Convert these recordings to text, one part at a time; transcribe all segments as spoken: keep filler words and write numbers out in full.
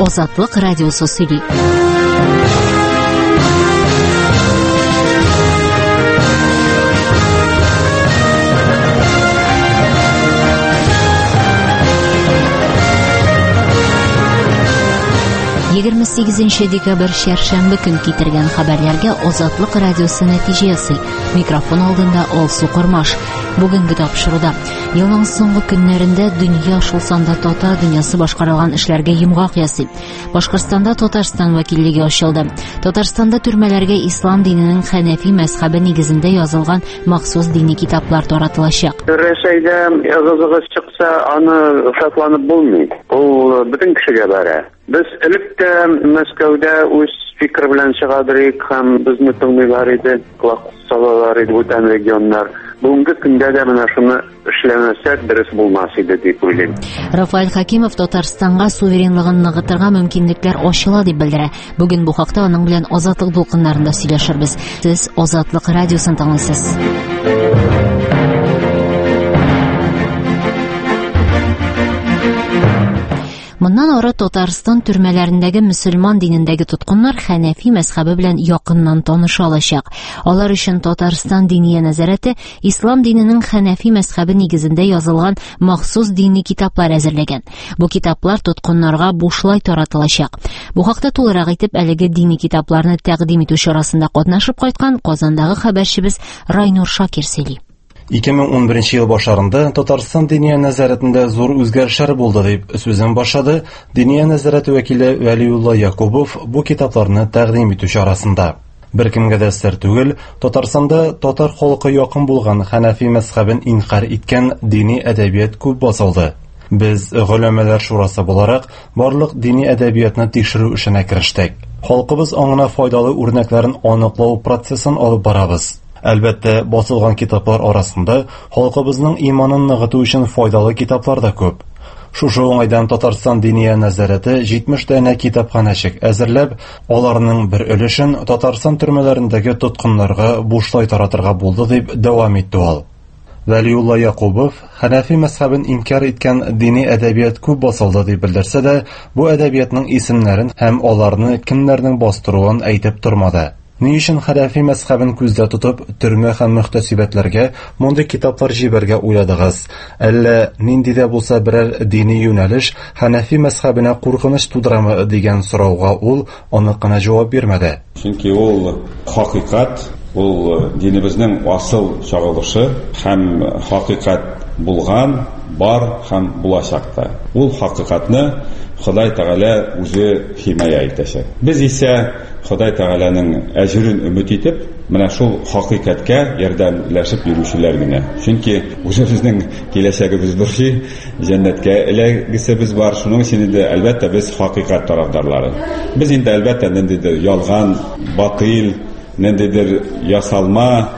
Азатлык радиосы сөйли. егерме сигезенче декабрь шәршәмбе көн китергән хәбәрләргә Азатлык радиосы нәтиҗә ясый. Микрофон алдында Алсу Кормаш. Бүгенге тапшыруда елның соңгы көннәрендә дөнья шулсанда татар дөньясы башкарылган эшләргә йомгак ясый. Башкортстанда Татарстан вәкиллеге ачылды. Татарстанда төрмәләргә ислам диненең Хәнәфи мәзһәбе нигезендә язылган махсус дини китаплар таратылачак. Рәсәйдә ягызыгыз чыкса, аны сакланып булмый. Ул бөтен кешегә бара. Без электә Мәскәүдә үз фикер белән чыгадырык һәм безне тыңлыйлар иде, колак салалар иде бүтән регионнар. Бүгенге көндә дә менә шуны эшләмәсәк дөрес булмас иде дип уйлыйм. Рафаэль Хакимов Татарстанга суверенлыгын ныгытырга мөмкинлекләр ачыла дип белдерә. Бүген бу хакта аның белән Азатлык дулкыннарында сөйләшербез. Сез Азатлык радиосын тыңлыйсыз. Моннан ары Татарстан төрмәләрендәге мөселман динендәге тоткыннар Хәнәфи мәзһәбе белән якыннан таныша алачак. Алар өчен Татарстан дини нәзарәте ислам диненең Хәнәфи мәзһәбе нигезендә язылган махсус дини китаплар әзерләгән. Бу китаплар тоткыннарга бушлай таратылачак. Бу хакта тулырак итеп әлеге дини китапларны тәкъдим итү чарасында катнашып кайткан Казандагы хәбәрчебез Райнур Шакир сөйли. ике мең унберенче ел башларында Татарстан дини нәзарәтендә зур үзгәрешләр булды дип сүзен башлады дини нәзарәте вәкиле Вәлиулла Якубов бу китапларны тәкъдим итү чарасында. Беркемгә дә сер түгел, Татарстанда татар халкы якын булган Хәнәфи мәзһәбен инкар иткән дини әдәбият күп басылды. Без гөләмәләр шурасы буларак барлык дини әдәбиятны тикшерү эшенә керештек. Халкыбыз аңына файдалы үрнәкләрен аныклау процессын алып барабыз. Әлбәттә, басылган китаплар арасында халкыбызның иманын ныгыту өчен файдалы китаплар да күп. Шушы уңайдан Татарстан дини нәзарәте җитмеш дәнә китапханәчек әзерләп, аларның бер өлешен Татарстан төрмәләрендәге тоткыннарга бушлай таратырга булды дип дәвам итте ул. Вәлиулла Якубов Хәнәфи мәзһәбен инкар иткән дини әдәбият күп басылды дип белдерсә дә, бу әдәбиятның исемнәрен һәм аларны кемнәрнең бастыруын әйтеп тормады. Ни өчен Хәнәфи мәзһәбен күздә тотып, төрмә һәм мөхтәсибәтләргә мондый китаплар җибәргә уйладыгыз? Әллә нинди дә булса берәр дини юнәлеш Хәнәфи мәзһәбенә куркыныч тудырамы дигән сорауга ул анык кына җавап бирмәде. Чөнки ул хакыйкать, ул динебезнең асыл чагылышы һәм хакыйкать булган, бар һәм булачакта. Ул хакыйкатьне Ходай Тәгалә үзе химая итәчәк. Без исә Ходай Тәгаләнең әҗрен өмет итеп, менә шул хакыйкатькә ярдәмләшеп йөрүчеләр генә. Чөнки үзебезнең киләчәгебез бер җәннәткә эләгәсебез бар, шуның өчен дә әлбәттә без хакыйкать тарафдарлары. Без инде әлбәттә ниндидер ялган, батыл, ниндидер ясалма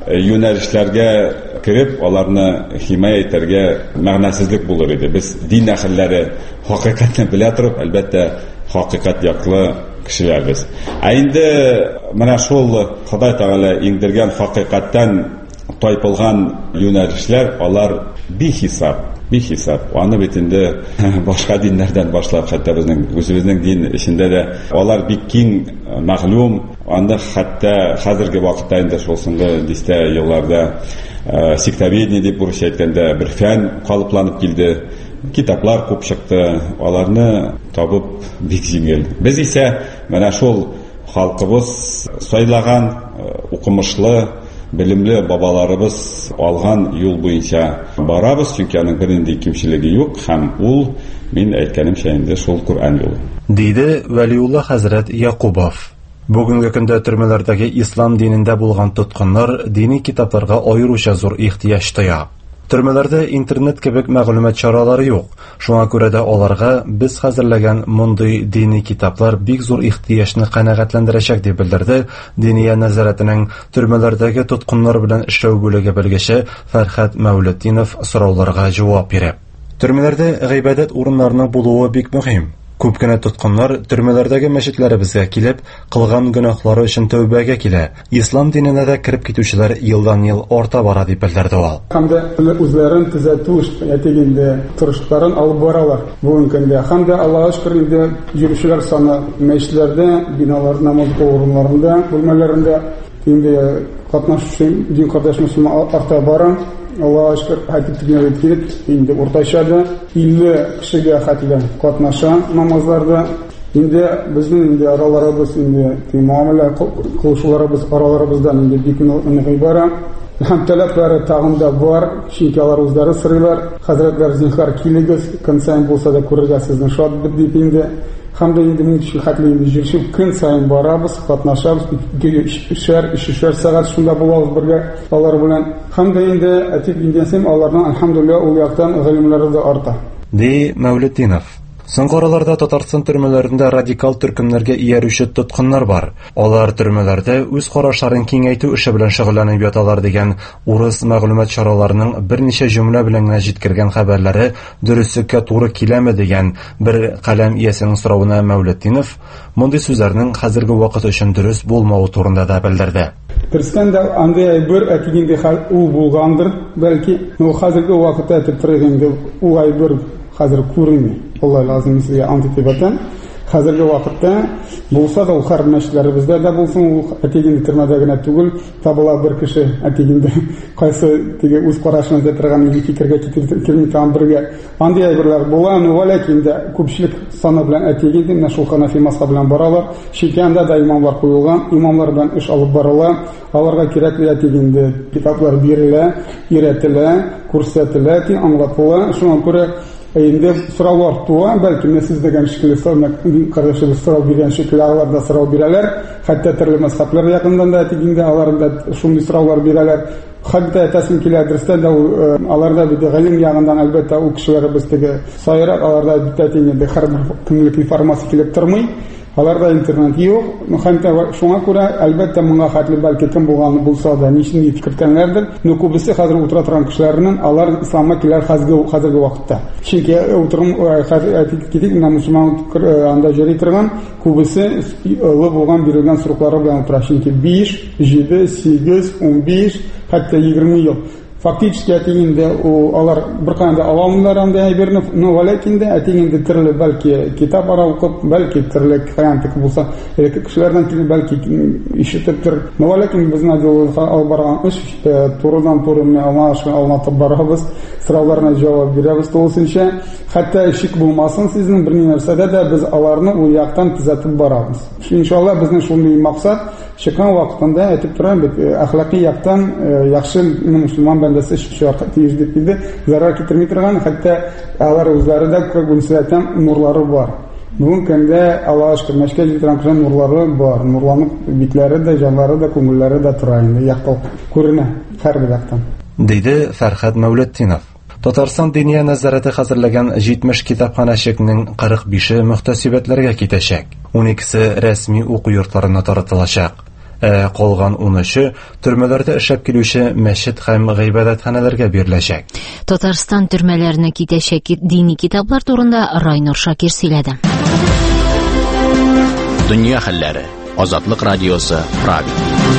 юнәлешләргә кереп, аларны химая итәргә мәгънәсезлек булыр иде. Без дин әһелләре хакыйкатьне белә торып, әлбәттә хакыйкать яклы кешеләрбез. Ә инде менә шул Ходай Тәгалә иңдергән хакыйкатьтән тайпылган юнәлешләр, алар бихисап, бихисап. Аны бит инде башка диннәрдән башлап, хәтта безнең үзебезнең дин эчендә дә алар бик киң мәгълүм. Анда хәтта хәзерге вакытта инде шул соңгы дистә елларда сектоведение дип бурыч әйткәндә бер фән калыпланып килде. Китаплар күп чыкты, аларны табып бик җиңел. Без исә менә шул халкыбыз сайлаган, укымышлы, белемле бабаларыбыз алган юл буенча барабыз, чөнки аның бернинди кимчелеге юк һәм ул мин әйткәнемчә инде шул Коръән юлы. Диде Вәлиулла хәзрәт Якубов. Бүгенге көндә төрмәләрдәге ислам динендә булган тоткыннар дини китапларга аеруча зур ихтыяҗ тоя. Төрмәләрдә интернет кебек мәгълүмат чаралары юк. Шуңа күрә дә аларга без хәзерләгән мондый дини китаплар бик зур ихтыяҗны канәгатьләндерәчәк дип белдерде Диния нәзарәтенең төрмәләрдәге тоткыннар белән эшләү бүлеге белгече Фәрхәт Мәүлетдинов сорауларга җавап бирә. Төрмәләрдә гыйбадәт урыннарының булуы бик мөһим. Күп кенә тоткыннар төрмәләрдәге мәчетләребезгә килеп, кылган гөнаһлары өчен тәүбәгә килә. Ислам диненә дә кирип китүчеләр елдан-ел арта бара дип белдерде ул. Һәм дә үзләрен төзәтү эшләрендә тырышлыкларын алып баралар. Бүгенге көндә һәм дә Аллаһка шөкер инде йөрүчеләр саны мәчетләрдә, биналар, намаз урыннарында, бүлмәләрендә инде катнашучы дин кардәш мөселман арта бара. Аллаһка шөкер хәтип килеп, инде уртача да илле кешегә хәтле катнаша намазларда. Инде безнең инде араларыбыз инде муамилә кылышуларыбыз араларыбыздан инде бик ныгый бара. Һәм таләпләре тагын да бар, чөнки алар үзләре сорыйлар. Хәзрәтләр зинһар килегез, көн сайын булса да күрергә сезне шат дип инде. Һәм дә инде мин шул хәтле инде җиршеп көн сайын барабыз, катнашабыз, шәһәр ишәр сәгать шунда булабыз бергә алар белән. Һәм дә инде әтип индесем аларның альхамдулилла ул яктан гыйлемләре дә арта. Ди Мәүлетдинов. Соңгы араларда Татарстан төрмәләрендә радикаль төркемнәргә иярүче тоткыннар бар. Алар төрмәләрдә үз карашларын киңәйтү эше белән шөгыльләнеп яталар дигән урыс мәгълүмат чараларының берничә җөмлә белән генә җиткергән хәбәрләре дөреслеккә туры киләме дигән бер каләм иясенең соравына Мәүлетдинов мондый сүзләрнең хәзерге вакыт өчен дөрес булмавы турында да белдерде. Кыргызстанда андай бер әтигенде хәл ул булгандыр, бәлки, но хәзерге вакытта әйтергәндә ул айбер хәзер күренми. Алла лазым сезгә антитебатан. Хәзерге вакытта булса да ул хәрмәчләребездә дә булсын, ул әтигенде төрмәдә генә түгел, табыла бер кеше әтигенде кайсы теге үз карашын да торган или фикергә китерми торган бергә андый әйберләр була, но ләкин дә күпчелек саны белән әтигенде менә шул ханафи мазхабы белән баралар. Шикәндә дә имамлар куелган, имамлар белән эш алып барыла, аларга кирәкле әтигенде китаплар бирелә, өйрәтелә, күрсәтелә, аңлатыла. Шуңа күрә инде сораулар туа, бәлки мен сез дигән шикелле кардәшебез сорау биргән шикелле алар да сорау бирәләр, хәтта төрле мазхаблар якындан да әтигендә алар да шундый сораулар бирәләр. Хәтта тәсмин килә дөрестән дә аларда бит гыйлем ягындан әлбәттә ул кешеләребез теге сайрак, аларда бит әтигендә һәрбер көнлек информация килеп тормый. Аларда интернет юк. Хәтта шуңа күрә әлбәттә моңа хәтле бәлки кем булганы булса да ничек фикеркәннәрдер. Но күбесе хәзер утыра торган кешеләрнең алар исламга киләр хәзерге хәзерге вакытта. Чөнки утырым хәзер китик мөселман анда җыри торган күбесе ылы булган бирелгән сроклары белән утыра. Чөнки биш, җиде, сигез, ун биш, хәтта егерме ел. Фактически әтигендә алар бер кандай аламлар анда әйберне, но ләкин дә әтигендә төрле бәлки китап ара укып, бәлки төрле хәянтык булса, кешеләрдән килеп бәлки ишетеп тор. Но ләкин безнең дәвалга алып барган эш турыдан туры менә аңлашып аңлатып барабыз, сорауларына җавап бирәбез тулысынча. Хәтта шик булмасын сезнең бер нәрсәдә дә без аларны ул яктан төзәтеп барабыз. Иншалла безнең шундый максат чыккан вакытында әйтеп торам бит, әхлакый яктан яхшы мөселман бәндәсе шарт тиешлек иде, зарар китерми торган, хәтта алар үзләре дә күргәнсәтәм нурлары бар. Бүген көндә Аллаһка шөкер мәшкә җиткән кешеләр нурлары бар. Нурланып битләре дә, җаннары да, күңелләре дә тора инде, яктал күренә һәрбер яктан. Диде Фәрхәт Мәүлетдинов. Татарстан Диния нәзарәте хәзерләгән җитмеш китапханәчекнең кырык бише мөхтәсибәтләргә китәчәк. ун икесе рәсми уку йортларына таратылачак. Ә калган ун өче төрмәләрдә эшләп килүче мәчет һәм гыйбадәтханәләргә биреләчәк. Татарстан төрмәләренә китәчәк дини китаплар турында Райнур Шакир сөйләде. Дөнья хәлләре. Азатлык радиосы Прага.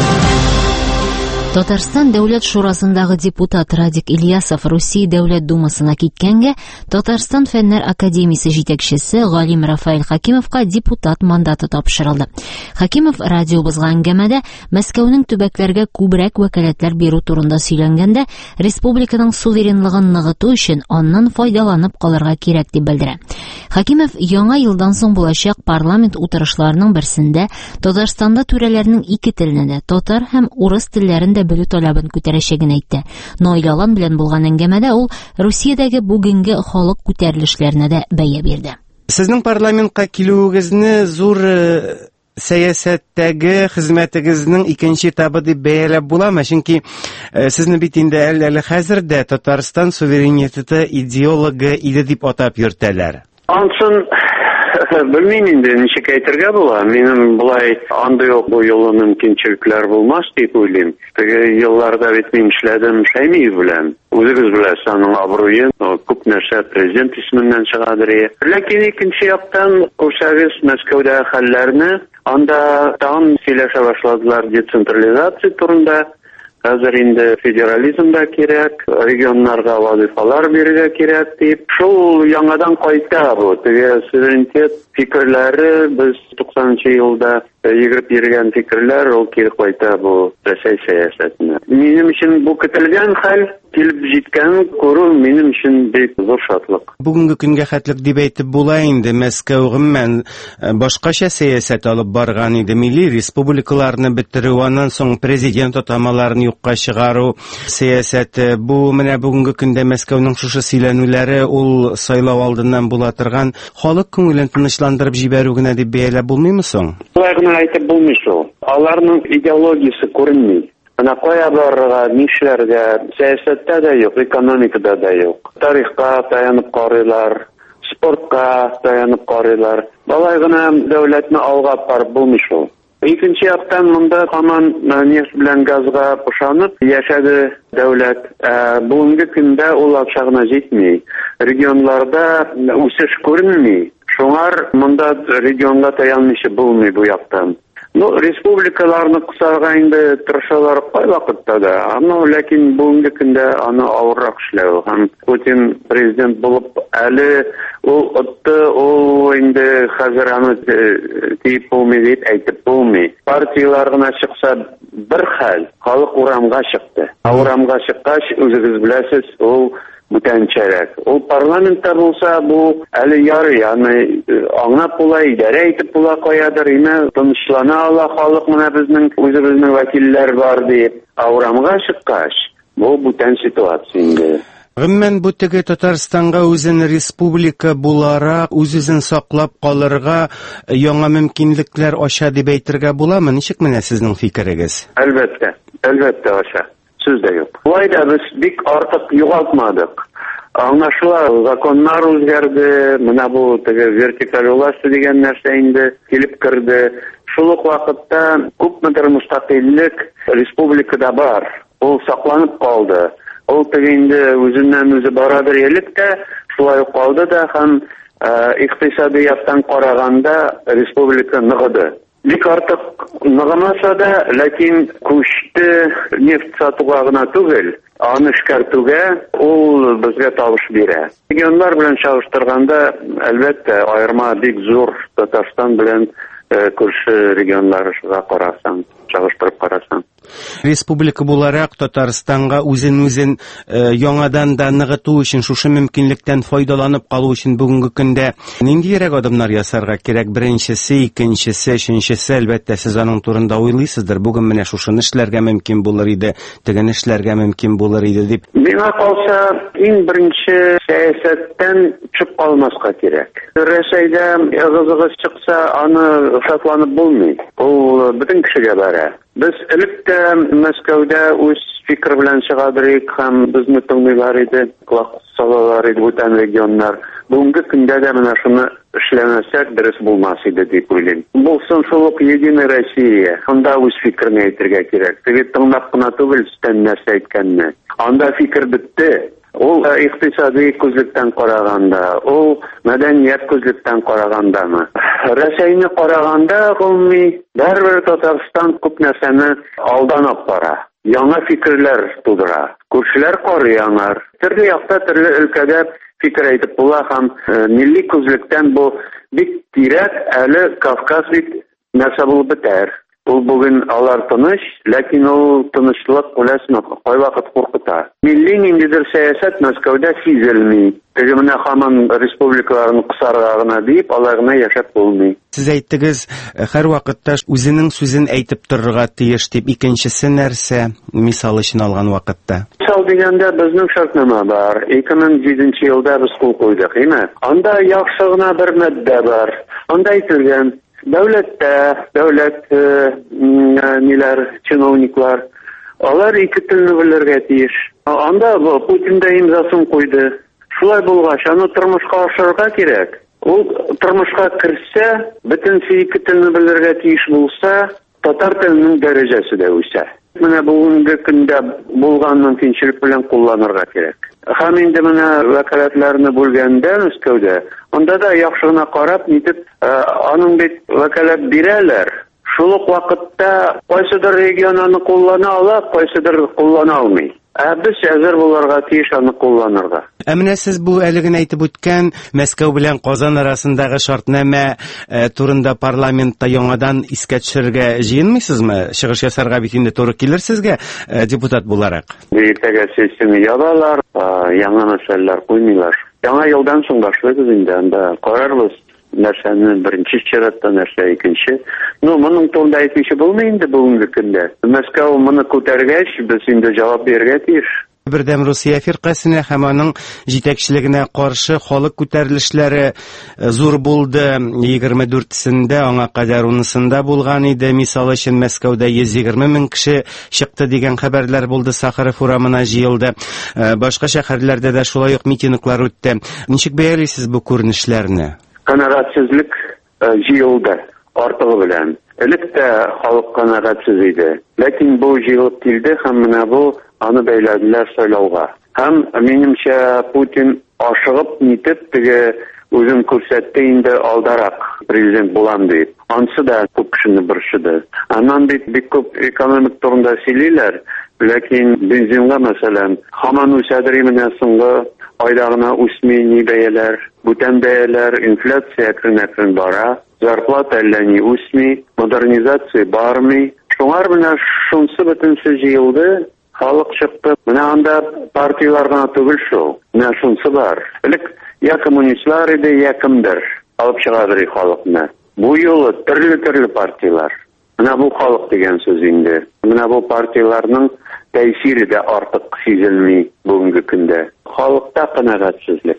Татарстан дәүләт шурасындагы депутат Радик Ильясов Русия дәүләт думасына киткәнгә Татарстан фәннәр академиясе җитәкчесе Галим Рафаэль Хакимовка депутат мандаты тапшырылды. Хакимов радиобызга әңгәмәдә Мәскәүнең төбәкләргә күбрәк вәкаләтләр бирү турында сөйләнгәндә республиканың суверенлыгын ныгыту өчен аннан файдаланып калырга кирәк дип белдерә. Хакимов яңа елдан соң булачак парламент утырышларының берсендә Татарстанда түрәләрнең ике теленә дә татар һәм урыс телләрен белү талабын күтәрәчәген әйтте. Нойлалан белән булган әңгәмәдә ул Русиядәге бүгенге халык күтәрелешләренә дә бәя бирде. Сезнең парламентка килүегезне зур сәясәттәге хезмәтегезнең икенче этабы дип бәяләп буламы? Чөнки сезне бит инде әле хәзердә Татарстан суверенитеты идеологы иде дип атап йөртәләр. Ансын Белмим инде, ничек әйтергә була. Минем булай андый ук бу юлы мөмкинчелекләр булмас дип уйлыйм. Теге елларда бит мин эшләдем Шәймиев белән. Үзегез беләсез аның абруен, күп нәрсә президент исеменнән чыгадыр. Ләкин икенче яктан, күрсәгез Мәскәүдә хәлләрне, анда тагын сөйләшә башладылар децентрализация турында. Хәзер инде федерализм да кирәк, регионнарга вазифалар бирергә кирәк дип. Шул яңадан кайта бу. Теге суверенитет фикерләре без туксанынчы елда йөгереп йөргән фикерләр, ул кире кайта бу Рәсәй сәясәтенә. Минем өчен бу көтелгән хәл килеп җиткән күрү минем өчен бик зур шатлык. Бүгенге көнгә хәтлек дип әйтеп була инде. Мәскәү гомумән башкача сәясәт алып барган иде. Милли республикаларны бетерү, аннан соң президент атамаларын юкка чыгару сәясәте. Бу менә бүгенге көндә Мәскәүнең шушы сөйләнүләре ул сайлау алдыннан була торган халык күңелен тынычландырып җибәрү генә дип бәяләп булмыймы соң? Булай гына әйтеп булмый шул. Аларның идеологиясе күренми. Ана кая барырга, нишләргә, сәясәттә дә юк, экономикада да юк. Тарихка таянып карыйлар, спортка таянып карыйлар. Балай гына дәүләтне алга барып булмый шул. Икенче яктан монда һаман нефть белән газга пошанып яшәде дәүләт. Бүгенге көндә ул акча гына җитми. Регионларда үсеш күренми. Шуңар монда регионга таянмыйча булмый бу яктан. Ну, республикаларны кысарга инде тырышалар кай вакытта да. Аны ләкин бүгенге көндә аны авыррак эшләү һәм Путин президент булып әле ул отты, ул инде хәзер аны тип булмый дип әйтеп булмый. Партиялар гына чыкса бер хәл, халык урамга чыкты. Урамга чыккач, үзегез беләсез, ул бүтәнчәрәк. Ул парламентта булса, бу әле ярый, аны аңлап була, идарә итеп була каядыр, име тынычлана ала халык, менә безнең үзебезнең вәкилләр бар дип. Урамга чыккач, бу бүтән ситуация инде. Гомумән бу теге Татарстанга үзен республика буларак үз-үзен саклап калырга яңа мөмкинлекләр ача дип әйтергә буламы? Ничек менә сезнең фикерегез? Әлбәттә, әлбәттә ача. Сүз дә юк. Булай да без бик артык югалтмадык. Аңлашыла, законнар үзгәрде, менә бу теге вертикаль власть дигән нәрсә инде килеп керде. Шул ук вакытта күпмедер мустакыйльлек республикада бар. Ул сакланып калды. Ул теге инде үзеннән үзе барадыр элек тә, шулай ук калды да һәм икътисади яктан караганда республика ныгыды. Бик артык ныгымаса да, ләкин күчте нефть сатуга гына түгел, аны эшкәртүгә ул безгә табыш бирә. Регионнар белән чагыштырганда, әлбәттә, аерма бик зур Татарстан белән күрше регионнарга карасаң, чагыштырып карасаң. Республика буларак Татарстанга үзен-үзен яңадан да ныгыту өчен, шушы мөмкинлектән файдаланып калу өчен бүгенге көндә ниндирәк адымнар ясарга кирәк? Беренчесе, икенчесе, өченчесе, әлбәттә, сез аның турында уйлыйсыздыр. Бүген менә шушыны эшләргә мөмкин булыр иде, тегене эшләргә мөмкин булыр иде дип. Миңа калса, иң беренче сәясәттән чыгып калмаска кирәк. Рәсәйдә ягызыгыз чыкса, аны шатланып булмый. Ул бөтен кешегә бара. Без элек тә Мәскәүдә үз фикер белән чыгадырык һәм безне тыңлыйлар иде, колак салалар иде бүтән регионнар. Бүгенге көндә дә менә шуны эшләмәсәк дөрес булмас иде дип уйлыйм. Булсын шул ук Единая Россия. Анда үз фикерне әйтергә кирәк. Теге тыңлап кына түгел, өстән нәрсә әйткәнне. Анда фикер бетте. Ул икътисади күзлектән караганда, ул мәдәният күзлектән карагандамы? Рәсәйне караганда, гомуми, бәрбер Татарстан күп нәрсәне алдан алып бара. Яңа фикерләр тудыра. Күршеләр карый аңар. Төрле якта, төрле өлкәдә фикер әйтеп була һәм милли күзлектән бу бик тирәк, әле Кавказ бит нәрсә булып бетәр. Ул бүген алар тыныч, ләкин ул тынычлык үләсен кайвакыт куркыта. Милли ниндидер сәясәт Мәскәүдә сизелми. Теге менә һаман республикаларны кысарга гына дип, алар гына яшәп булмый. Сез әйттегез, һәр вакытта үзенең сүзен әйтеп торырга тиеш дип. Икенчесе нәрсә, мисал өчен алган вакытта? Мисал дигәндә безнең шартнама бар. ике мең җиденче елда без кул куйдык, әйме? Анда яхшы гына бер матдә бар. Анда әйтелгән, дәүләттә, дәүләт ниләр, чиновниклар, алар ике телне белергә тиеш. Анда Путин да имзасын куйды. Шулай булгач, аны тормышка ашырырга кирәк. Ул тормышка керсә, бөтенсе ике телне белергә тиеш булса, татар теленең дәрәҗәсе дә үсә. Менә бүгенге көндә булган мөмкинчелек белән кулланырга кирәк. Һәм инде менә вәкаләтләрне бүлгәндә Мәскәүдә, анда да яхшы гына карап, нитеп, аның бит вәкаләт бирәләр. Шул ук вакытта кайсыдыр регион аны куллана ала, кайсыдыр куллана алмый. Ә без әзер булырга тиеш аны кулланырга. Ә менә сез бу әлегә әйтеп үткән Мәскәү белән Казан арасындагы шартнамә э, турында парламентта яңадан искә төшерергә җыенмыйсызмы? Чыгыш ясарга бит инде туры килер сезгә э, депутат буларак. Иртәгә сессияне ябалар, яңа мәсьәләләр куймыйлар. Яңа елдан соң башлыйбыз инде, анда карарбыз. Нәрсәне беренче чиратта, нәрсә икенче. Ну, моның турында әйтүче булмый инде бүгенге көндә. Мәскәү моны күтәргәч, без инде җавап бирергә тиеш. Бердәм Русия фиркасына һәм аның җитәкчелегенә каршы халык күтәрелешләре зур булды. егерме дүртсендә, аңа кадәр унысында булган иде. Мисал өчен Мәскәүдә йөз егерме мең кеше чыкты дигән хәбәрләр булды, Сахаров урамына җыелды. Башка шәһәрләрдә дә шулай ук митинглар үтте. Ничек бәялисез бу күренешләрне? Канәгатьсезлек җыелды артыгы белән. Элек тә халык канәгатьсез иде. Ләкин бу җыелып килде һәм менә бу аны бәйләделәр сайлауга. Һәм минемчә Путин ашыгып нитеп теге үзен күрсәтте инде алдарак президент булам дип. Ансы да күп кешене борчыды. Аннан бит бик күп экономик турында сөйлиләр, ләкин бензинга мәсәлән һаман үсәдер менә соңгы айда гына үсми ни бәяләр, бүтән бәяләр, инфляция әкрен-әкрен бара, зарплата әллә ни үсми, модернизация бармый. Шуңар менә шунсы бөтенсе җыелды, халык чыкты. Менә анда партиялар гына түгел шул. Менә шунсы бар. Элек я коммунистлар иде, я кемдер алып чыгадыр халыкны. Бу юлы төрле-төрле партиялар. Менә бу халык дигән сүз инде. Менә бу партияларның тәэсире дә артык сизелми бүгенге көндә. Халыкта канәгатьсезлек.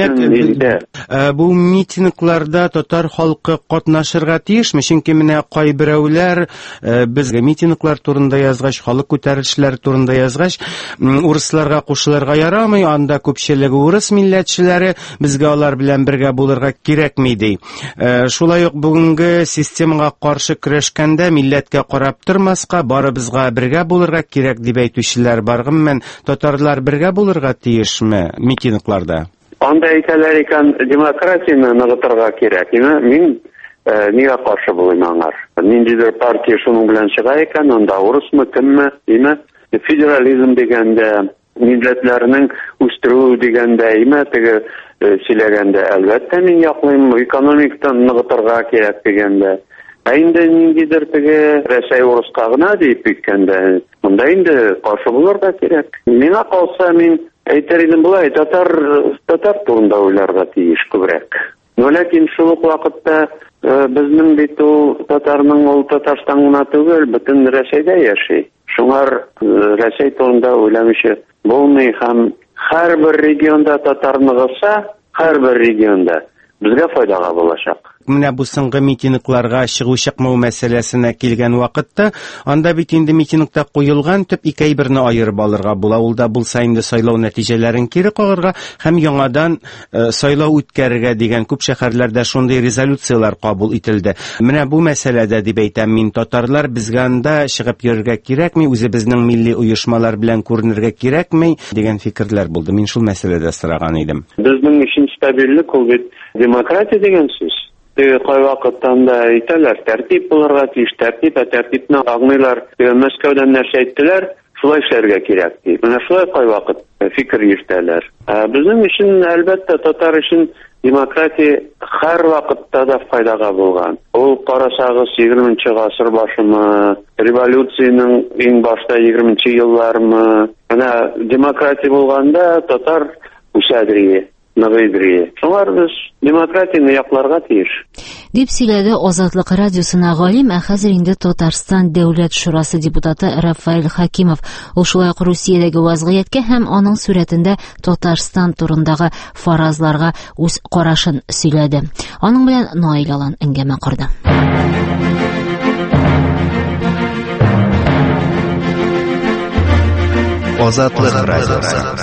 Димәк, бу митингларда татар халкы катнашырга тиешме? Чөнки менә кайберәүләр безгә митинглар турында язгач, халык күтәрелешләре турында язгач, урысларга кушылырга ярамый, анда күпчелеге урыс милләтчеләре, безгә алар белән бергә булырга кирәкми ди. Шулай ук бүгенге системага каршы көрәшкәндә милләткә карап тормаска, барыбызга бергә булырга кирәк дип әйтүчеләр бар. Гомумән татарлар бергә булырга тиешме митингларда? Анда әйтәләр икән, демократияны ныгытырга кирәк. Мин нигә каршы булыйм аңар? Ниндидер партия шуның белән чыга икән, анда урысмы, кемме, име? Федерализм дигәндә, милләтләрнең үстерү дигәндә, име, теге сөйләгәндә, әлбәттә мин яклыйм, экономиктан ныгытырга кирәк дигәндә. Ә инде ниндидер теге Рәсәй урыска гына дип әйткәндә, монда инде каршы булырга кирәк. Миңа калса, мин әйтер идем булай, татар татар турында уйларга тиеш күбрәк. Но ләкин шул ук вакытта безнең бит ул татарның ул Татарстан гына түгел, бөтен Рәсәйдә яши. Шуңар Рәсәй турында уйламыйча булмый һәм һәрбер регионда татар ныгыса, һәрбер регионда безгә файдага булачак. Менә бу соңгы митингларга чыгу-чыкмау мәсьәләсенә килгән вакытта, анда бит инде митингта куелган төп ике әйберне аерып алырга була. Ул да булса инде сайлау нәтиҗәләрен кире кагарга һәм яңадан э, сайлау үткәрергә дигән күп шәһәрләрдә шундый резолюциялар кабул ителде. Менә бу мәсьәләдә дип әйтәм мин, татарлар безгә анда чыгып йөрергә кирәкми, үзебезнең милли оешмалар белән күренергә кирәкми дигән фикерләр булды. Мин шул мәсьәләдә сораган идем. Безнең өчен стабильлек ул бит демократия дигән сүз. Кай вакыттан да әйтәләр, тәртип булырга тиеш, тәртип, ә тәртипне агмыйлар. Мәскәүдән нәрсә әйттеләр, шулай эшләргә кирәк ди. Менә шулай кай вакыт фикер йөртәләр. Безнең өчен әлбәттә татар өчен демократия һәр вакытта да файдага булган. Ул карасагыз егерменче гасыр башымы, революциянең иң башта егерменче еллармы, менә демократия булганда татар үсәдер. Шуңар без демократияны якларга тиеш. Дип сөйләде Азатлык радиосына галим, ә хәзер инде Татарстан Дәүләт шурасы депутаты Рафаэль Хакимов. Ул шулай ук Русиядәге вазгыятькә һәм аның сурәтендә Татарстан турындагы фаразларга үз карашын сөйләде. Аның белән Наил Алан әңгәмә корды. Азатлык радиосы.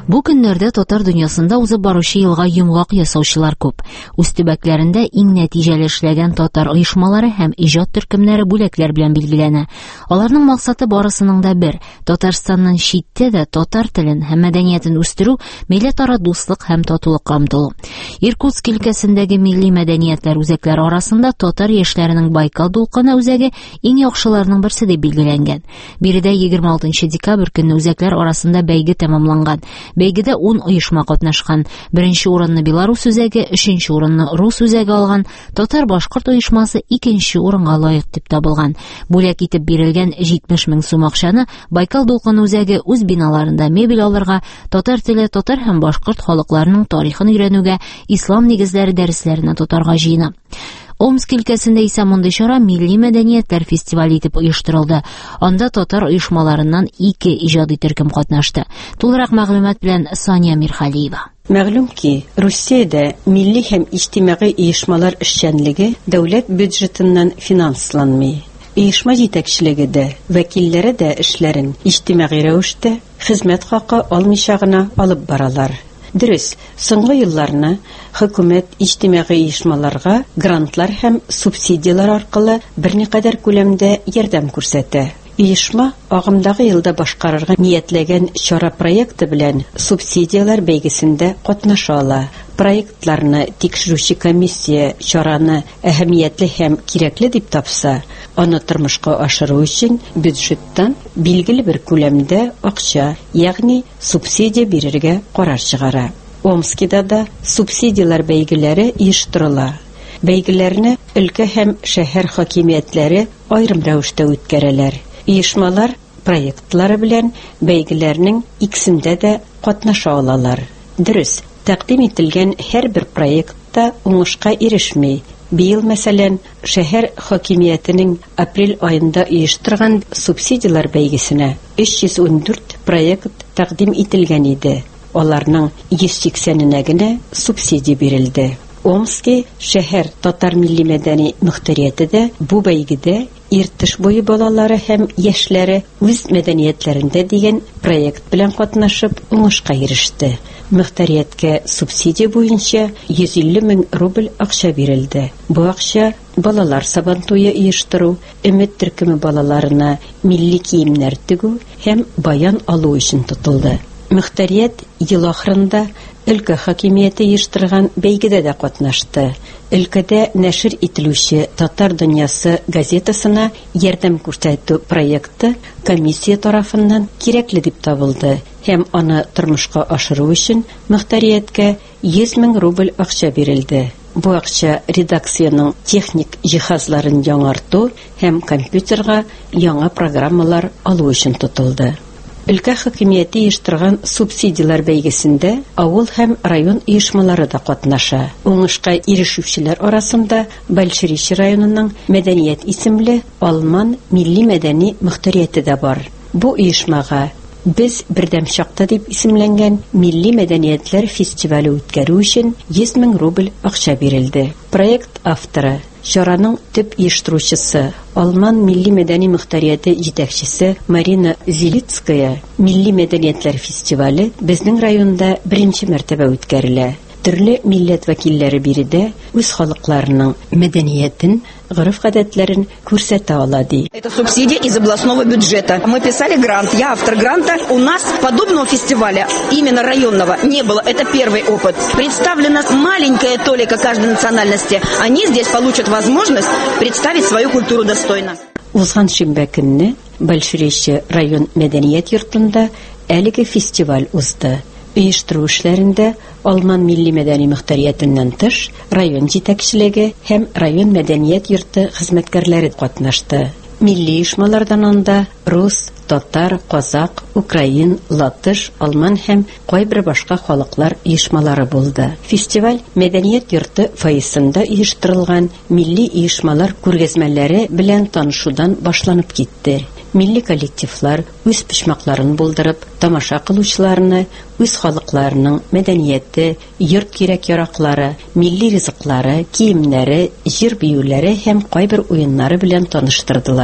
Бу көннәрдә татар дөньясында узып баручы елга йомгак ясаучылар күп. Үз төбәкләрендә иң нәтиҗәле эшләгән татар оешмалары һәм иҗат төркемнәре бүләкләр белән билгеләнә. Аларның максаты барысының да бер: Татарстанның читтә дә татар телен һәм мәдәниятен үстерү, милләтара дуслык һәм татулыкка омтылу. Иркутск өлкәсендәге милли мәдәниятләр үзәкләре арасында татар яшьләренең Байкал дулкыны үзәге иң яхшыларның берсе дип билгеләнгән. Биредә егерме алтынчы декабрь көнне үзәкләр арасында бәйге тәмамланган. Бәйгедә ун оешма катнашкан. Беренче урынны Белорус үзәге, өченче урынны Рус үзәге алган. Татар-башкорт оешмасы икенче урынга лаек дип табылган. Бүләк итеп бирелгән җитмеш мең сум акчаны Байкал дулкыны үзәге үз биналарында мебель алырга, татар теле, татар һәм башкорт халыкларының тарихын өйрәнүгә, ислам нигезләре дәресләренә тотарга җыена. Омск өлкәсендә исә мондый чара милли мәдәниятләр фестивале итеп оештырылды. Анда татар оешмаларыннан ике иҗади төркем катнашты. Тулырак мәгълүмат белән Сания Мирхалиева. Мәгълүм ки, Русиядә милли һәм иҗтимагый оешмалар эшчәнлеге дәүләт бюджетыннан финансланмый. Оешма җитәкчелеге дә, вәкилләре дә эшләрен иҗтимагый рәвештә, хезмәт хакы алмыйча гына алып баралар. Дөрес, соңгы елларны хөкүмәт иҗтимагый оешмаларга грантлар һәм субсидиялар аркылы берникадәр күләмдә ярдәм күрсәтә. Оешма агымдагы елда башкарырга ниятләгән чара проекты белән субсидиялар бәйгесендә катнаша ала. Проектларны тикшерүче комиссия чараны әһәмиятле һәм кирәкле дип тапса, аны тормышка ашыру өчен бюджеттан билгеле бер күләмдә акча, ягъни субсидия бирергә карар чыгара. Омскида да субсидиялар бәйгеләре оештырыла. Бәйгеләрне өлкә һәм шәһәр хакимиятләре аерым рәвештә үткәрәләр. Оешмалар проектлары белән бәйгеләрнең икесендә дә катнаша алалар. Дөрес, тәкъдим ителгән һәрбер проектта уңышка ирешми. Быел, мәсәлән, шәһәр хакимиятенең апрель аенда оештырган субсидиялар бәйгесенә өч йөз ун дүрт проект тәкъдим ителгән иде. Аларның йөз сиксәненә генә субсидия бирелде. Омский шәһәр татар милли мәдәни мөхтәрияте дә бу бәйгедә Иртеш буе балалары һәм яшьләре үз мәдәниятләрендә дигән проект белән катнашып уңышка иреште. Мөхтәрияткә субсидия буенча йөз илле мең рубль акча бирелде. Бу акча балалар сабантуе оештыру, өмет төркеме балаларына милли киемнәр тегү һәм баян алу өчен тотылды. Мөхтәрият ел ахырында өлкә хакимияте оештырган бәйгедә дә катнашты. Өлкәдә нәшер ителүче Татар дөньясы газетасына ярдәм күрсәтү проекты комиссия тарафыннан кирәкле дип табылды һәм аны тормышка ашыру өчен мөхтәрияткә йөз мең рубль акча бирелде. Бу акча редакциянең техник җиһазларын яңарту һәм компьютерга яңа программалар алу өчен тотылды. Өлкә хакимияте оештырган субсидиялар бәйгесендә авыл һәм район оешмалары да катнаша. Уңышка ирешүчеләр арасында Большеречи районының мәдәният исемле Алман милли мәдәни мөхтәрияте дә бар. Бу оешмага без бердәм чакта дип исемләнгән милли мәдәниятләр фестивале үткәрү өчен йөз мең рубль акча бирелде. Проект авторы, чараның төп оештыручысы, Алман милли мәдәни мөхтәрияте җитәкчесе Марина Зелицкая, милли мәдәниятләр фестивале безнең районда беренче мәртәбә үткәрелә. Төрле милләт вәкилләре биредә үз халыкларының мәдәниятен, гореф-гадәтләрен күрсәтә ала ди. Это субсидия из областного бюджета. Мы писали грант, я автор гранта. У нас подобного фестиваля, именно районного, не было. Это первый опыт. Представлена маленькая толика каждой национальности. Они здесь получат возможность представить свою культуру достойно. Узган шимбә көнне Большеречи район мәдәният йортында әлеге фестиваль узды. Оештыру эшләрендә Алман милли мәдәни мөхтәриятеннән тыш район җитәкчелеге һәм район мәдәният йорты хезмәткәрләре катнашты. Милли оешмалардан анда рус, татар, казак, украин, латыш, алман һәм кайбер башка халыклар оешмалары булды. Фестиваль мәдәният йорты фойесында оештырылган милли оешмалар күргәзмәләре белән танышудан башланып китте. Милли коллективлар үз пишмакларын булдырып, тамаша кылучыларны үз халыкларының мәдәнияте, йорт кирәк-яраклары, милли ризыклары, киемнәре, җир биюләре һәм кайбер уеннары белән таныштырдылар.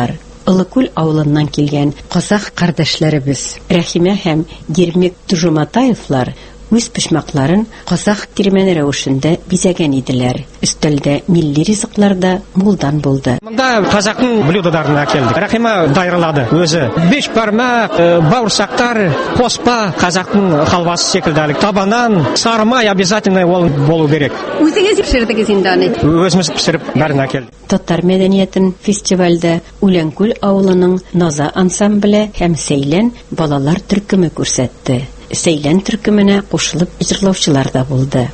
Ылыкүл авылыннан килгән казах кардәшләребез Рәхимә һәм Гермек Туҗуматаевлар үз пишмакларын казах тирмәне рәвешендә бизәгән иделәр. Өстәлдә милли ризыклар да мулдан булды. Монда казахның блюдоларына келдек. Рәхимә дайырлады өзі. Беш бармак, бауырсактар, коспа, казахның халвасы секілді. Табанан, сармай обязательно болу керек. Үзегез пешердегез инде аны? Өзіміз пешереп бәріне келдік. Татар мәдәниятен фестивальдә Үләнкүл авылының Наза ансамбле һәм Сәйлән балалар төркеме күрсәтте. Сәйлән төркеменә кушылып җырлаучылар да булды.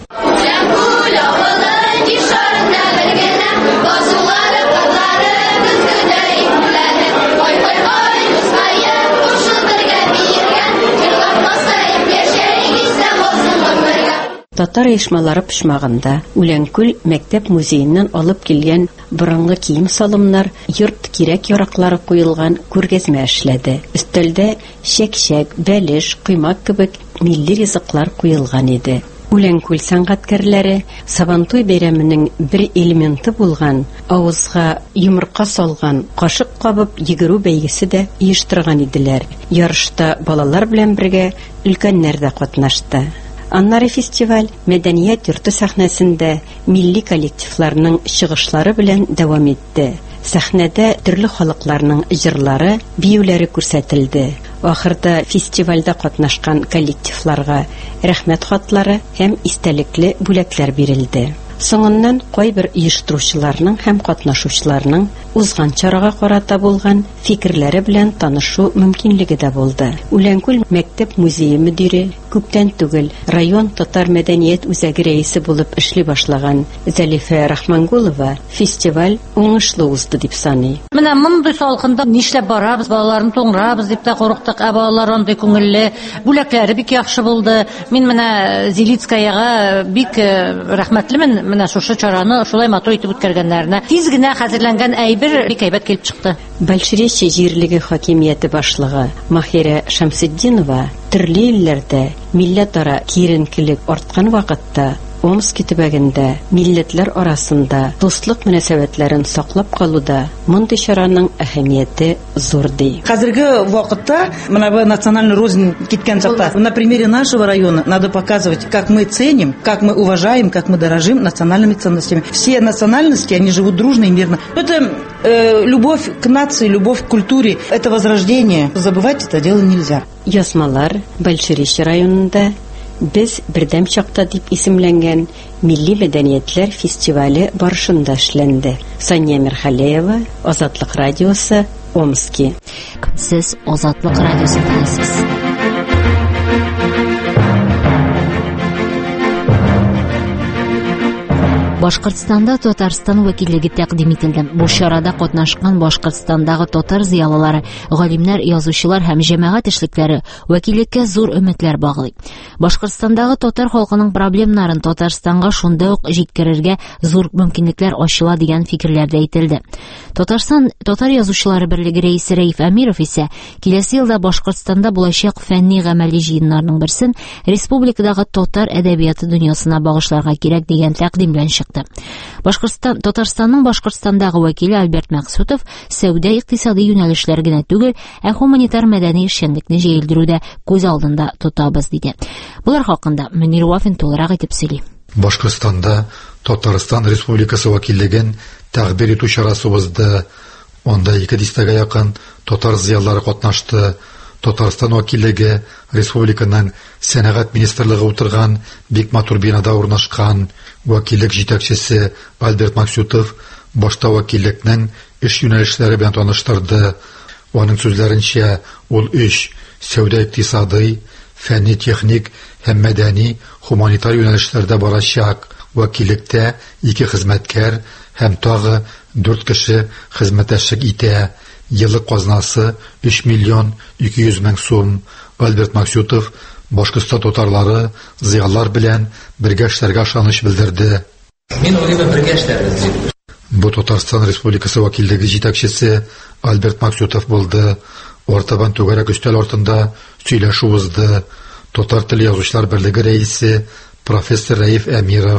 Татар оешмалары пишмагында Үләнкүл мәктәп музееннән алып килгән борынгы кием салымнар, йорт кирәк-яраклары куелган күргәзмә эшләде. Өстәлдә чәк-чәк, бәлеш, коймак кебек милли ризыклар куелган иде. Үләнкүл сәнгатькәрләре Сабантуй бәйрәменең бер элементы булган авызга йомырка салган, кашык кабып йөгерү бәйгесе дә оештырган иделәр. Ярышта балалар белән бергә өлкәннәр дә катнашты. Аннары фестиваль мәдәният йорты сәхнәсендә милли коллективларның чыгышлары белән дәвам итте. Сәхнәдә төрле халыкларның җырлары, биюләре күрсәтелде. Ахырда фестивальдә катнашкан коллективларга рәхмәт хатлары һәм истәлекле бүләкләр бирелде. Соңыннан кайбер оештыручыларның һәм катнашучыларның узган чарага карата булган фикерләре белән танышу мөмкинлеге дә булды. Үләнкүл мәктәп музее мөдире, күптән түгел район татар мәдәният үзәге рәисе булып эшли башлаган Зәлифә Рахмангулова фестиваль уңышлы узды дип саный. Менә мондый салкында нишләп барабыз, балаларны тоңрабыз дип тә курыктык, ә балалар андый күңелле, бүләкләре бик яхшы булды. Мин менә Зелицкаяга бик рәхмәтлемен. Менә шушы чараны шулай матур итеп үткәргәннәренә. Тиз генә хәзерләнгән әйбер бик әйбәт килеп чыкты. Большеречье җирлеге хакимияте башлыгы Маһирә Шәмсетдинова төрле илләрдә милләтара киеренкелек арткан вакытта Омск төбәгендә милләтләр арасында дуслык мөнәсәбәтләрен саклап калуда мондый чараның әһәмияте зур ди. Хәзерге вакытта менә бу национальный рознь киткән чакта на примере нашего района надо показывать, как мы ценим, как мы уважаем, как мы дорожим национальными ценностями. Все национальности, они живут дружно и мирно. Это э, любовь к нации, любовь к культуре, это возрождение. Забывать это дело нельзя. Ясмалар Большеречье районында Без бердәм чакта дип исемләнгән Милли мәдәниятләр фестивале барышында эшләнде. Сания Мирхалеева, Азатлык радиосы, Омски. Сез Азатлык радиосындасыз. Башкортстанда Татарстан вәкиллеге тәкъдим ителде. Бу чарада катнашкан Башкортстандагы татар зыялылары, галимнәр, язучылар һәм җәмәгать эшлекләре вәкиллеккә зур өметләр баглый. Башкортстандагы татар халкының проблемнарын Татарстанга шунда ук җиткерергә зур мөмкинлекләр ачыла дигән фикерләр дә әйтелде. Татарстан татар язучылары берлеге рәисе Рәиф Әмиров исә киләсе елда Башкортстанда булачак фәнни-гамәли җыеннарның берсен республикадагы татар әдәбияты дөньясына багышларга кирәк дигән тәкъдим белән чыкты. Башкортстан Татарстанның Башкортстандагы вәкиле Альберт Максутов сәүдә-икътисади юнәлешләр генә түгел, ә гуманитар мәдәни эшчәнлекне җәелдерүдә күз алдында тотабыз диде. Булар хакында Мөнир Вафин тулырак итеп сөйли. Башкортстанда Татарстан Республикасы вәкиллеген тәкъбир итү чарасы узды. Онда ике дистәгә якын татар зыялылары катнашты. Татарстан вәкиллеге республиканың сәнәгать министрлыгы утырган бик матур бинада урнашкан. Вәкиллек җитәкчесе Альберт Максутов башта вәкиллекнең эш юнәлешләре белән таныштырды. Аның сүзләренчә, ул эш сәүдә-икътисади, фәнни-техник һәм мәдәни, гуманитар юнәлешләрдә барачак. Вәкиллектә ике хезмәткәр һәм тагы дүрт кеше хезмәттәшлек итә. Еллык казнасы өч миллион ике йөз мең сум. Альберт Максутов Башкортстан татарлары зыялылар белән бергә эшләргә ышаныч белдерде. Мин уйлыйм, бергә эшләрбез дип. Бу Татарстан Республикасы вәкиллеге җитәкчесе Альберт Максутов булды. Ортабан түгәрәк өстәл артында сөйләшү узды. Татар теле язучылар берлеге рәисе профессор Рәиф Әмиров.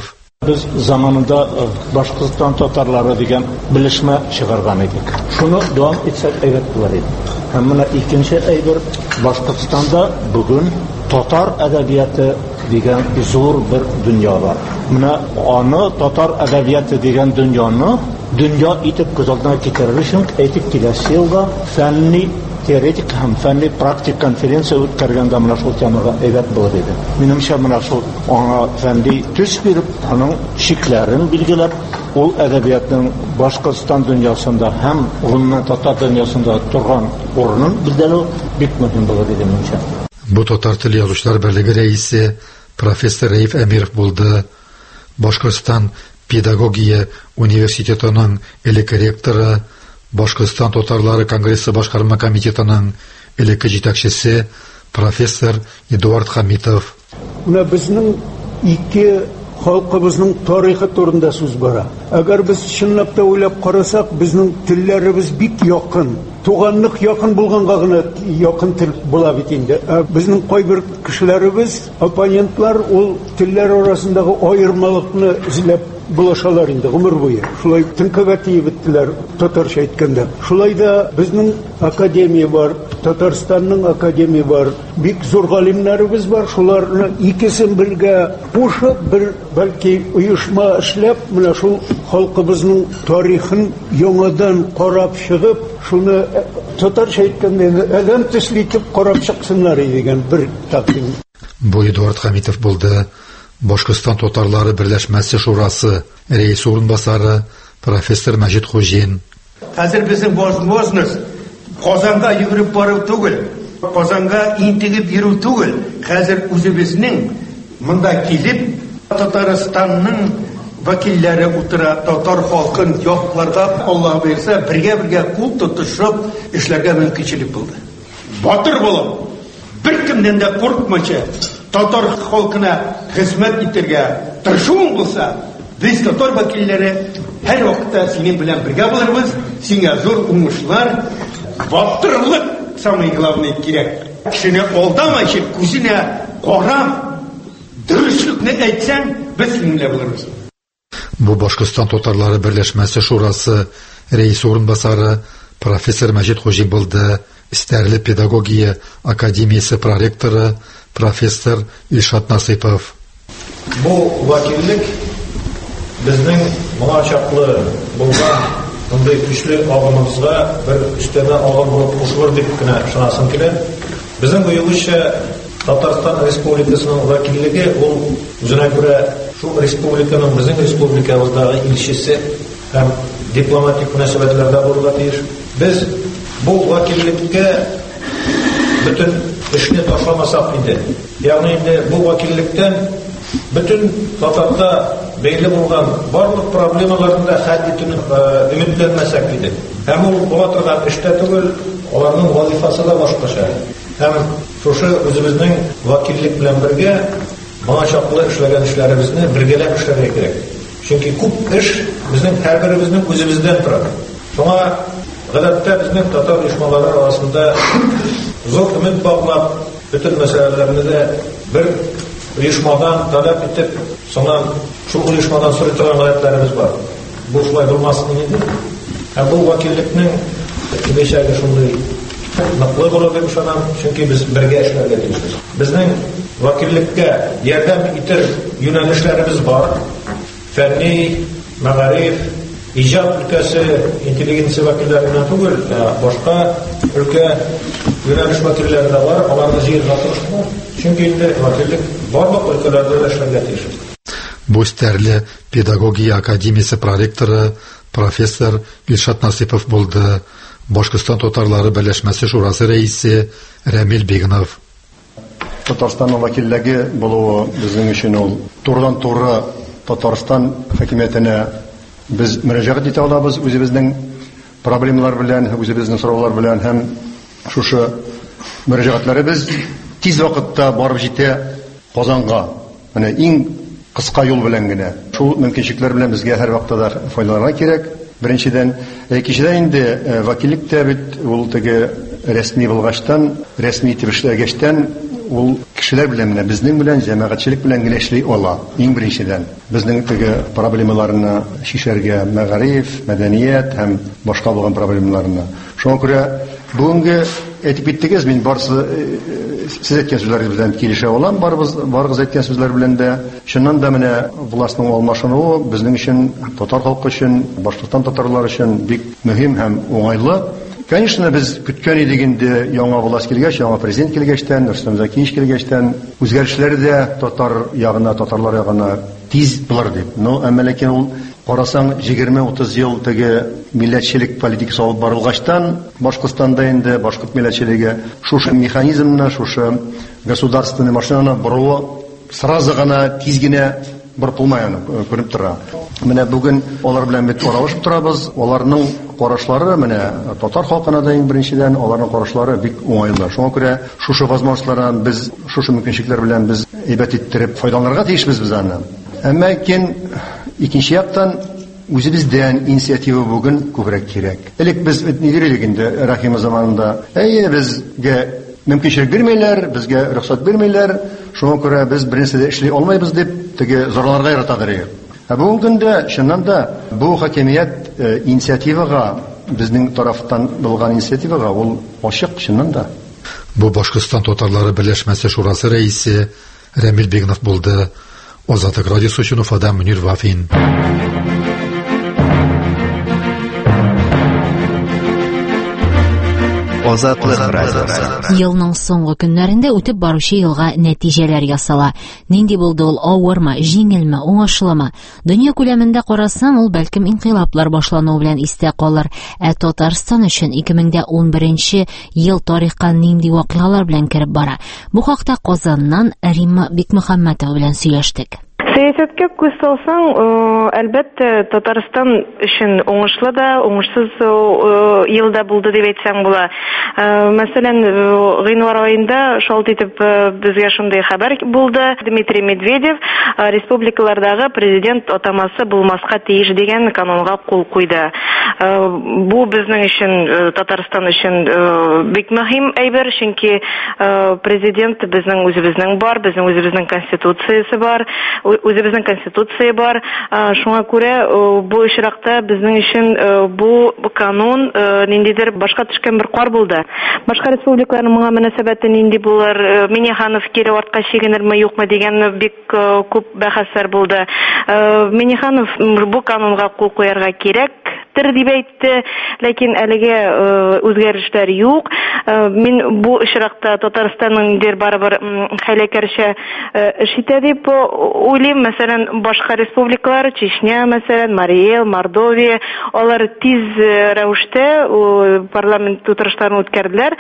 Biz zamanında Башкортстан татарлары дигән белешмә чыгарган идек. Шуны дәвам итсәк әйбәт булыр иде. Һәм менә икенче әйбер, Башкортстанда бүген татар әдәбияты дигән зур бер дөнья бар. Менә аны татар әдәбияты дигән дөньяны дөнья итеп күз алдына китерер өчен әйтик киләсе елда фәнни теоретик һәм фәнни практик конференция үткәргәндә менә шул темага әйбәт булыр иде. Минемчә менә шул аңа фәнни төс биреп, аның шикләрен билгеләп, ул әдәбиятның Башкортстан дөньясында һәм гомумән татар дөньясында торган урынын билдәләү бик мөһим булыр иде минемчә. Бу татар теле язучылар берлеге рәисе профессор Рәиф Әмиров булды. Башкортстан педагогия университетының элекке ректоры, Башкортстан татарлары конгрессы башкарма комитетының элекке җитәкчесе профессор Эдуард Хамитов. Менә безнең ике халкыбызның тарихы турында сүз бара. Әгәр без чынлап та уйлап карасак, безнең телләребез бик якын. Туганлык якын булганга гына якын тел була бит инде. Безнең кайбер кешеләребез, оппонентлар ул телләр арасындагы аермалыкны эзләп булашалар инде гомер буе. Шулай тынкыга тиеп беттеләр, татарча әйткәндә. Шулай да безнең академия бар, Татарстанның академия бар, бик зур галимнәребез бар. Шуларны икесен бергә кушып, бер бәлки оешма эшләп, менә шул халкыбызның тарихын яңадан карап чыгып, шуны татарча әйткәндә адәм төсле итеп карап чыксыннар дигән бер тәкъдим. Бу Эдуард Хамитов булды. Башкортстан татарлары берләшмәсе шурасы рәис урынбасары профессор Мәҗит Хуҗин. Хәзер безнең возможность Казанга йөгереп бару түгел, Казанга интегеп йөрү түгел. Хәзер үзебезнең монда килеп Татарстанның вәкилләре утыра, татар халкын якларга Алла бирсә, бергә-бергә кул тотышып эшләргә мөмкинчелек булды. Батыр булып, беркемнән дә курыкмыйча татар халкына хезмәт итәргә тырышуың булса, без татар вәкилләре һәр вакытта синең белән бергә булырбыз. Сиңа зур уңышлар, батырлык самый главный кирәк. Кешене алдамайча, күзенә карап, дөреслекне әйтсәң, без синеңлә булырбыз. Бу Башкортстан татарлары берләшмәсе шурасы рәис урынбасары профессор Мәҗит Хуҗин булды. Истәрле педагогия академиясе проректоры профессор Илшат Насыйпов. Бу вакиллек безнең моңа чаклы булган мондай көчле агымыбызга бер үстәмә агым булып кушылыр дип кенә ышанасым килә. Безнең буйлыча Татарстан Республикасының вакиллеге ул үзенә күрә шул республиканың безнең республикабыздагы илчесе һәм дипломатик мөнәсәбәтләрдә булырга тиеш. Без бу вакиллеккә бөтен эшне ташламасак инде. Ягъни инде бу вакиллектән бөтен татарда бәйле булган барлык проблемаларны хәл итүне өметләнмәсәк иде. Һәм ул була торган эштә түгел, аларның вазифасы да башкача. Һәм шушы үзебезнең вакиллек белән бергә моңа чаклы эшләгән эшләребезне бергәләп эшләргә кирәк. Чөнки күп эш безнең һәрберебезнең үзебездән тора. Шуңа гадәттә безнең татар оешмалары арасында зур өмет баглап, бөтен мәсьәләләрне дә бер оешмадан таләп итеп, соңдан шул оешмадан сорый торган гадәтләребез бар. Бу шулай булмасын инде. Һәм бу вакиллекнең кибешәге шундый ныклы булыр дип ышанам, чөнки без бергә эшләргә тиешбез. Безнең вакиллеккә ярдәм итер юнәлешләребез бар. Фәнни, мәгариф, иҗат өлкәсе, интеллигенция вәкилләренә түгел, башка өлкә юнәлеш вәкилләре дә бар, аларны җыярга тырыштылар. Чөнки инде вакиллек барлык өлкәләрдә эшләргә тиеш. Бу истәрле педагогия академиясе проректоры профессор Илшат Насыйпов булды. Башкортстан татарлары берләшмәсе шурасы рәисе Рәмил Бегнов. Татарстанның вәкиллеге булуы безнең өчен ул турыдан-туры Татарстан хакимиятенә без мөрәҗәгать итә алабыз үзебезнең проблемалар белән, үзебезнең сораулар белән һәм шушы мөрәҗәгатьләребез тиз вакытта барып җитә Казанга. Менә иң кыска юл белән генә. Шул мөмкинлекләр белән безгә һәр вакытта да файдаланырга кирәк. Беренчедән, икенчедән инде вәкиллек тә бит ул теге рәсми булгачтан, рәсми итеп эшләгәчтән ул кешеләр белән менә безнең белән җәмәгатьчелек белән генә эшли ала. Иң беренчедән безнең теге проблемаларны шишәргә, мәгариф, мәдәният һәм башка булган проблемаларны. Шуңа күрә бүгенге әйтеп иттегез, мин барсы сез әйткән сүзләр белән килешә алам, барыбыз барыгыз әйткән сүзләр белән дә. Чыннан да менә властьның алмашынуы безнең өчен, татар халкы өчен, Башкортстан татарлары өчен бик мөһим һәм уңайлы. Конечно, без көткән идек инде яңа власть килгәч, яңа президент килгәчтән, Рөстәм Зәкиевич килгәчтән, үзгәрешләр дә татар ягына, татарлар ягына тиз булыр дип. Но әмма ләкин ул карасаң егерме-утыз ел теге милләтчелек политикасы алып барылгачтан, Башкортстанда инде башкорт милләтчелеге шушы механизмны, шушы государственный машинаны буруы сразу гына тиз генә бұрпылмай күреп тора. Менә бүген алар белән бит аралашып торабыз. Аларның карашлары менә татар халкына да иң беренчедән аларның карашлары бик уңайлы. Шуңа күрә шушы возможностьлардан без, шушы мөмкинлекләр белән без әйбәт иттереп файдаланырга тиешбез без аны. Әмма ләкин икенче яктан үзебездән инициатива бүген күбрәк кирәк. Элек без нидер идек инде Рәхимов заманында. Әйе, безгә мөмкинчелек бирмәйләр, безгә рөхсәт бирмәйләр. Шуңа күрә без беренчедә эшли алмыйбыз дип теге зарларга яратадыр идек. Ә бүген көндә чыннан да бу хакимият инициативага, безнең тарафтан булган инициативага ул ачык чыннан да. Бу Башкортстан татарлары берләшмәсе шурасы рәисе Рәмил Бегнов булды. Азатлык радиосы өчен Уфадан Мөнир Вафин. Азатлык радиосы. Елның соңгы көннәрендә үтеп баручы елга нәтиҗәләр ясала. Нинди булды ул, авырмы, җиңелме, уңышлымы? Дөнья күләмендә карасаң, ул бәлкем инкыйлаплар башлануы белән истә калыр. Ә Татарстан өчен ике мең унберенче ел тарихка нинди вакыйгалар белән кереп бара? Бу хакта Казаннан Римма Бикмөхәммәтова белән сөйләштек. Сәясәткә күз салсаң, әлбәттә Татарстан өчен уңышлы да, уңышсыз елда булды дип әйтсәң була. Мәсәлән, гыйнвар аенда шалт итеп безгә шундый хәбәр булды. Дмитрий Медведев республикалардагы президент атамасы булмаска тиеш дигән канунга кул куйды. Бу безнең өчен, Татарстан өчен бик мөһим әйбер, чөнки президент безнең үзебезнең бар, безнең үзебезнең конституциясе бар. Үзебезнең конституция бар. Шуңа күрә бу очракта безнең өчен бу канун ниндидер башка төшкән бер кар булды. Башка республикаларның моңа мөнәсәбәте нинди булыр? Миңнеханов кире артка чигенерме, юкмы дигән бик күп бәхәсләр булды. Миңнеханов бу канунга кул куярга кирәк дип әйтте, ләкин әлегә үзгәрешләр юк. Мин бу очракта Татарстанның дер барыбер хәйләкәрчә эш итә дип уйлыйм. Мәсәлән, башка республикалар, Чечня, мәсәлән, Марий-Эл, Мордовия, алар тиз рәвештә парламент утырышларын үткәрделәр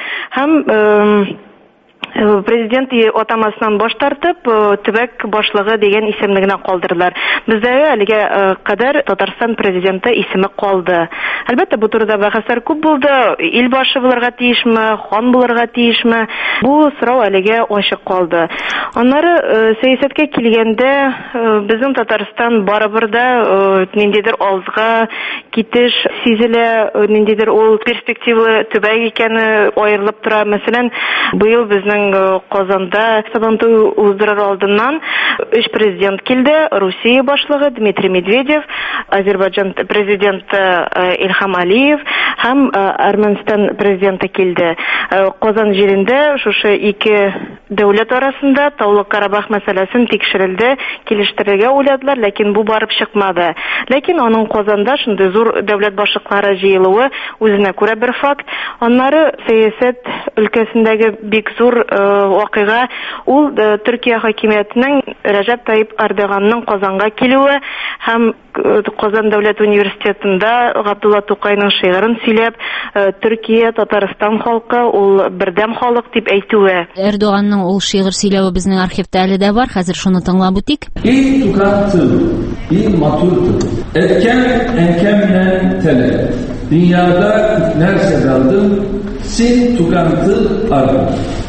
һәм президент атамасынан баш тартып, төбәк башлыгы дигән исемне генә калдырдылар. Бездәге әлегә кадәр Татарстан президенты исеме калды. Әлбәттә, бу турыда бәхәсләр күп булды. Ил башы булырга тиешме, хан булырга тиешме? Бу сорау әлегә ачык калды. Аннары сәясәткә килгәндә, безнең Татарстан барыбер да ниндидер алзга китеш сизелә, ниндидер ул перспективалы төбәк икәне аерылып тора. Мәсәлән, быел безнең Казанда сабантуй уздырыр алдыннан өч президент килде. Русия башлыгы Дмитрий Медведев, Азербайҗан президенты Илхам Алиев һәм Армәнстан президенты килде. Казан җирендә шушы ике дәүләт арасында Таулы Карабах мәсьәләсен тикшерелде, килештерергә уйладылар, ләкин бу барып чыкмады. Ләкин аның Казанда шундый зур дәүләт башлыклары җыелуы үзенә күрә бер факт. Аннары сәясәт өлкәсендәге бик зур вакыйга ул Төркия хакимиятенең Рәҗәп Таyyip Эрдоганның Казанга килүе һәм Казан дәүләт университетында Габдулла Тукайның шигырен сөйләп, Төркия, Татарстан халкы ул бердәм халык дип әйтүе. Эрдоганның ул шигырь сөйләве безнең архивта әле дә бар. Хәзер шуны тыңлап үтик. İlk tukaktı, il maturdu. Etken enkemle tele. Dünyada nerse daldım, sin tukantı ardım.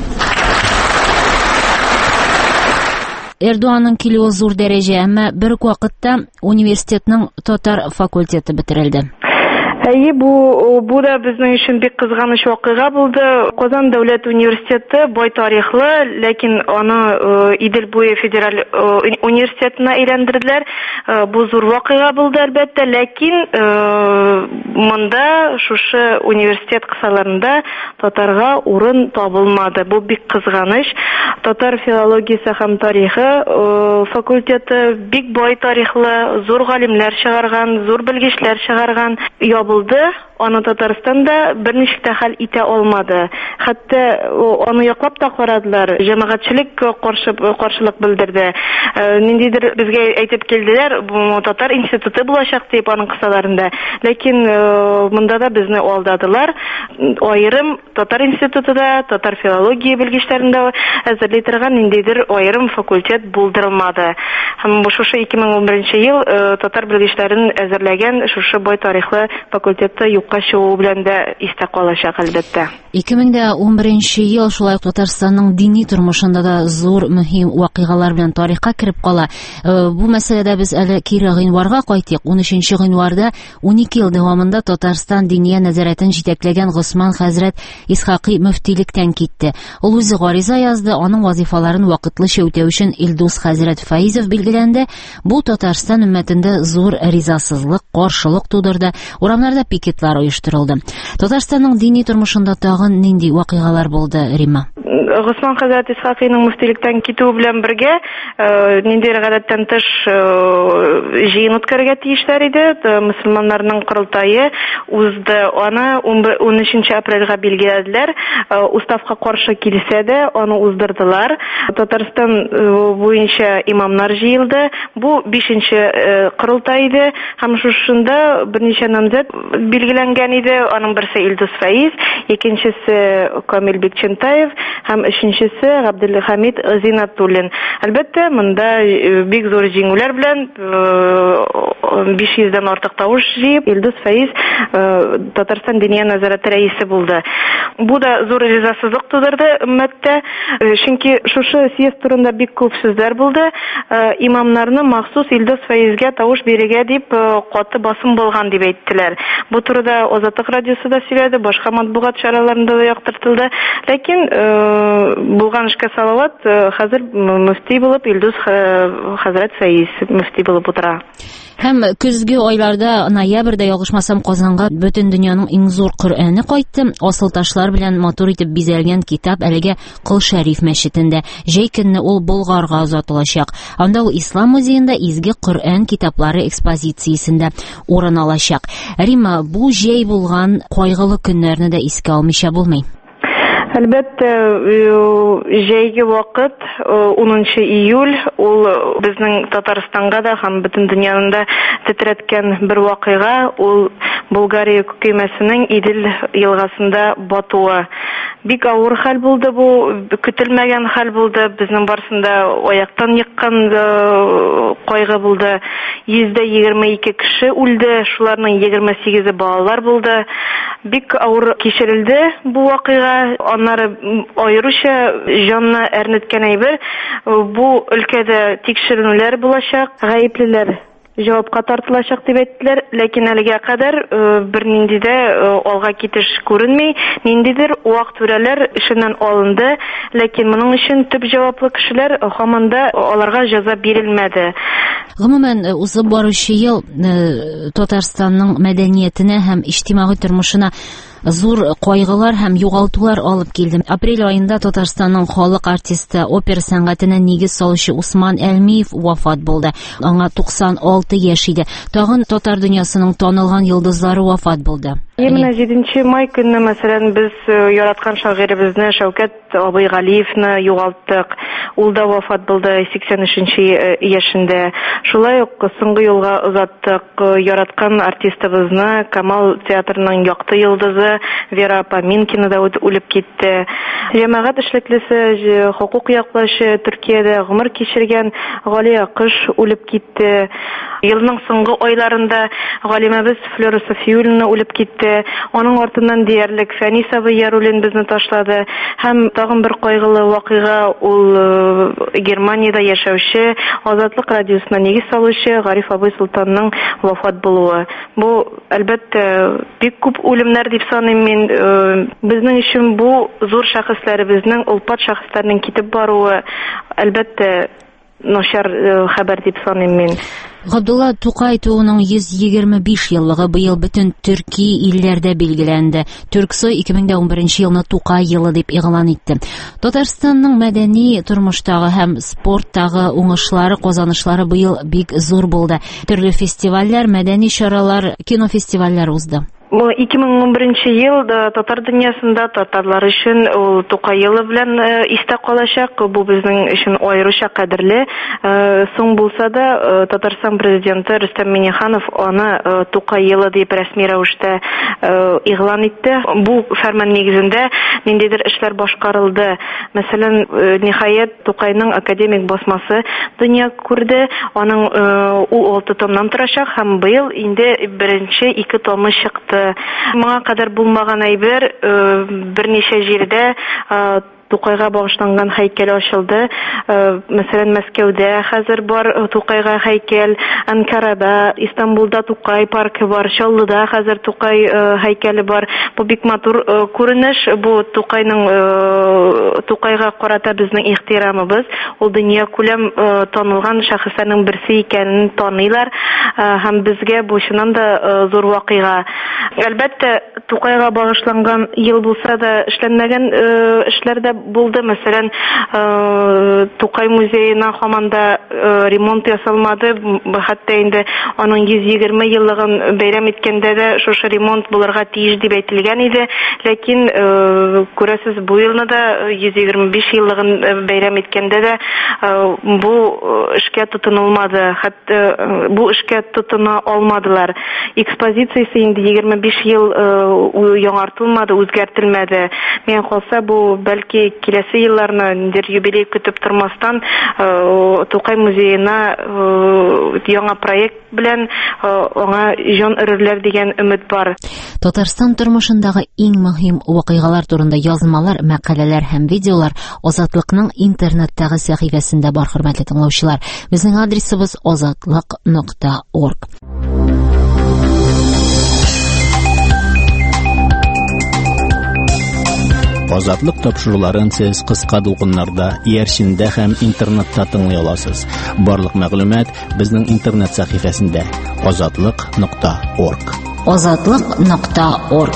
Эрдоганның килүе зур дәрәҗә, әмма бер үк вакытта университетның татар факультеты бетерелде. Әйе, бу бу да безнең өчен бик кызганыч вакыйга булды. Казан дәүләт университеты бай тарихлы, ләкин аны Идел буе федераль университетына әйләндерделәр. Бу зур вакыйга булды әлбәттә, ләкин монда шушы университет кысаларында татарга урын табылмады. Бу бик кызганыч. Татар филологиясе һәм тарихы факультеты бик бай тарихлы, зур галимнәр чыгарган, зур белгечләр чыгарган булды. Аны Татарстанда берничә тә хәл итә алмады. Хәтта аны яклап та карадылар. Җәмәгатьчелек каршы каршылык белдерде. Ниндидер безгә әйтеп килделәр, бу татар институты булачак дип аның кысаларында. Ләкин монда да безне алдадылар. Аерым татар институты да, татар филология белгечләрендә әзерли торган ниндидер аерым факультет булдырылмады. Һәм бу шушы ике мең унберенче ел татар белгечләрен әзерләгән шушы бай тарихлы факультетта юкка чыгу белән дә истә калачак әлбәттә. ике мең унберенче ел шулай Татарстанның дини тормышында да зур мөһим вакыйгалар белән тарихка кереп кала. Бу мәсьәләдә без әле кире гыйнварга кайтыйк. унөченче гыйнварда унике ел дәвамында Татарстан диния нәзарәтен җитәкләгән Госман хәзрәт Исхакый мөфтилектән китте. Ул үзе гариза язды, аның вазифаларын вакытлыча үтәү өчен Илдус хәзрәт Фәйзов билгеләнде. Бу Татарстан өммәтендә зур ризасызлык, каршылык тудырды. Урамнарда пикетлар оештырылды. Татарстанның дини тормышында тагын нинди вакыйгалар булды, Рима? Госман хәзрәт Исхакыйның мөфтилектән китүе белән бергә нинди гадәттән тыш җыен үткәрергә тиешләр иде. Мөселманнарның курултайы узды. Аны унөченче апрельгә билгеләделәр. Уставка каршы килсә дә, аны уздырдылар. Татарстан буенча имамнар җыелды. Бу бишенче курултай иде. Һәм шушында берничә намзәт билгеләнгән иде. Аның берсе Илдус Фәиз, икенчесе Камил Бекчентаев һәм өченчесе Габделхамид Зинатуллин. Әлбәттә, монда бик зур җиңүләр белән биш йөздән артык тавыш җыеп, Илдус Фәиз Татарстан диния нәзарәте рәисе булды. Бу да зур ризасызлык тудырды өммәттә, чөнки шушы съезд турында бик күп сүзләр булды. Имамнарны махсус Илдус Фәизгә тавыш бирергә дип каты басым булган дип әйттеләр. Бу турыда Азатлык радиосы да сөйләде, башка матбугат чараларында да яктыртылды. Ләкин булган эшкә салават, хәзер мөфти булып Илдус хәзрәт Фәиз мөфти булып утыра. Һәм көзге айларда, ноябрьдә ялгышмасам, Казанга бөтен дөньяның иң зур Коръәне кайтты. Асыл ташлар белән матур итеп бизәлгән китап әлегә Кыл Шәриф мәчетендә. Җәй көнне ул Болгарга озатылачак. Анда ул Ислам музеенда изге Коръән китаплары экспозициясендә урын алачак. Рима, бу җәй булган кайгылы көннәрне дә искә алмыйча булмый. Әлбәттә, җәйге вакыт унынчы июль ул безнең Татарстанга да һәм бөтен дөньяда тетрәткән бер вакыйга, ул Болгария көймәсенең Идел елгасында батуы. Бик авыр хәл булды бу, көтелмәгән хәл булды. Безнең барсында аяктан йыккан кайгы булды. йөз егерме ике кеше үлде, шуларның егерме сигезе балалар булды. Бик авыр кичерелде бу вакыйга. Аннары аеруча җанны әрнеткән әйбер, бу өлкәдә тикшеренүләр булачак, гаеплеләр җавапка тартылачак дип әйттеләр, ләкин әлегә кадәр бер нинди дә алга китеш күренми. Ниндидер вак түрәләр эшеннән алынды, ләкин моның өчен төп җаваплы кешеләр һаман да аларга җәза бирелмәде. Гомумән, узып баручы ел Татарстанның мәдәниятенә һәм иҗтимагый тормышына зур кайгылар һәм югалтулар алып килде. Апрель аенда Татарстанның халык артисты, опера сәнгатенә нигез салучы Усман Әлмиев вафат булды. Аңа туксан алты яшь иде. Тагын татар дөньясының танылган йолдызлары вафат булды. Менә җиденче май көнне, мәсәлән, без яраткан шагыйребезне Шәүкәт Абый Галиевны югалттык. Ул да вафат булды сиксән өченче яшендә. Шулай ук соңгы елга озаттык яраткан артистыбызны, Камал театрының якты йолдызы булды, Вера Поминкина да үлеп китте. Җәмәгать эшлеклесе, хокук яклаучы Төркиядә гомер кичергән Галия Кыш үлеп китте. Елның соңгы айларында галимәбез Флора Софиуллина үлеп китте. Аның артыннан диярлек Фәнис абый Яруллин безне ташлады. Һәм тагын бер кайгылы вакыйга, ул Германиядә яшәүче, Азатлык радиосына нигез салучы Гариф абый Султанның вафат булуы. Бу әлбәттә бик күп үлемнәр дип саныйм мин. Безнең өчен бу зур шәхесләребезнең, улпат шәхесләрнең китеп баруы әлбәттә начар хәбәр дип саныйм мин. Габдулла Тукай туының йөз егерме биш еллыгы быел бөтен төрки илләрдә билгеләнде. Төрксой ике мең унберенче елны Тукай елы дип игълан итте. Татарстанның мәдәни тормыштагы һәм спорттагы уңышлары, казанышлары быел бик зур булды. Төрле фестивальләр, мәдәни чаралар, кинофестивальләр узды. ике мең унберенче ел татар дөньясында татарлар өчен ул Тукай елы белән истә калачак. Бу безнең өчен аеруча кадерле. Соң булса да Татарстан президенты Рөстәм Миңнеханов аны Тукай елы дип рәсми рәвештә игълан итте. Бу фәрман нигезендә ниндидер эшләр башкарылды. Мәсәлән, ниһаять Тукайның академик басмасы дөнья күрде. Аның ул алты томнан торачак һәм быел инде беренче ике томы чыкты. Моңа кадәр булмаган әйбер берничә җирдә Тукайга багышланган һәйкәл ачылды. Мәсәлән, Мәскәүдә хәзер бар Тукайга һәйкәл, Анкарада, Истанбулда Тукай паркы бар, Чаллыда хәзер Тукай һәйкәле бар. Бу бик матур күренеш. Бу Тукайның Тукайга карата безнең ихтирамыбыз. Ул дөнья күләм танылган шәхесләрнең берсе икәнен таныйлар һәм безгә бу чыннан да зур вакыйга. Әлбәттә, Тукайга багышланган ел булса да эшләнмәгән эшләр дә булды. Мәсәлән, Тукай музеена һаманда ремонт ясалмады. Хәтта инде аның йөз егерме еллыгын бәйрәм иткәндә дә шушы ремонт булырга тиеш дип әйтелгән иде. Ләкин күрәсез, бу елны да йөз егерме биш еллыгын бәйрәм иткәндә дә бу эшкә тотынылмады. Хәтта бу эшкә тотына алмадылар. Экспозициясе инде егерме биш ел яңартылмады, үзгәртелмәде. Мен калса, бу бәлки киләсе елларны ниндидер юбилей көтеп тормастан Тукай музеена яңа проект белән аңа җан өрерләр дигән өмет бар. Татарстан тормышындагы иң мөһим вакыйгалар турында язмалар, мәкаләләр һәм видеолар Азатлыкның интернеттагы сәхифәсендә бар, хөрмәтле тыңлаучылар. Безнең адресыбыз азатлык нокта орг. Азатлык тапшыруларын сез кыска дулкыннарда, иярчендә һәм интернетта тыңлый аласыз. Барлык мәгълүмат безнең интернет сәхифәсендә азатлык нокта орг. азатлык нокта орг.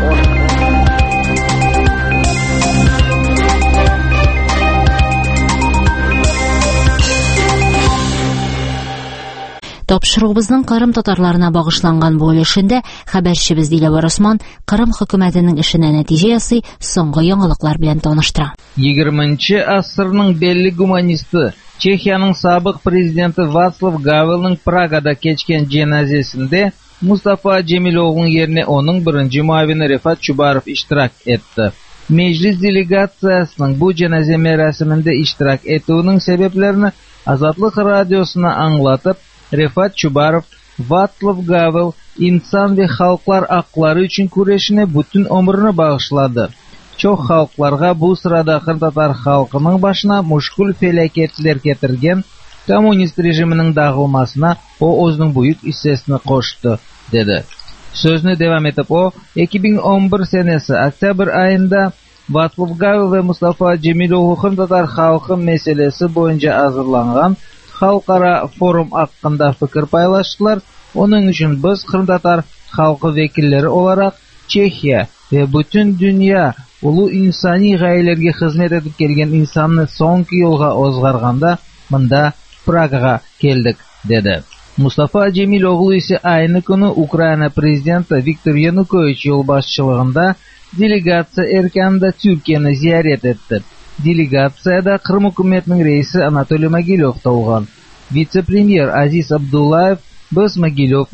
Тапшыруыбызның Кырым татарларына багышланган бу өлешендә хәбәрчебез Диләвар Осман Кырым хөкүмәтенең эшенә нәтиҗә ясый, соңгы яңалыклар белән таныштыра. егерменче асырның белле гуманисты, Чехияның сабык президенты Вацлав Гавелның Прагада кечкән җеназасендә Мустафа Җәмиловның yerine оның беренче муавины Рифат Чубаров иштирак etdi. Мәҗлис делегациясының бу җеназа мәрасимендә иштирак etүенең сәбәпләрен Азатлык радиосына аңлатып, Рифат Чубаров, Вацлав Гавел инсан вә халыклар аклары өчен күрешенә бүтән өмерне багышлады. Чок халыкларга бу сырада татар халкының башына мушкул фәлакәтләр китергән коммунист режимының дагылмасына о өзінің büyük hissesini кошты, dedi. Sözünü devam etip o, iki bin on bir senesi oktyabr ayında Vaclav Gavel ve Mustafa Cemilov'un tatar halkı meselesi boyunca hazırlanan halkara forum hakkında fikir paylaştılar. Onun için biz Kırım tatar halkı vekilleri olarak Çekiya ve bütün dünya ulu insani gayelerge hizmet edip gelgen insanını sonki yolga ozgarganda mında Praga'ga geldik, dedi. Mustafa Cemiloğlu ise aynı günü Ukrayna prezidenti Viktor Yanukovych yol başçılığında delegatsiya erkanda Türkiye'ni ziyaret etti. Delegatsiyada Kırım hükümetinin reisi Anatoly Mogilov da olgan. Vitse-premier Aziz Abdullayev biz Mogilovning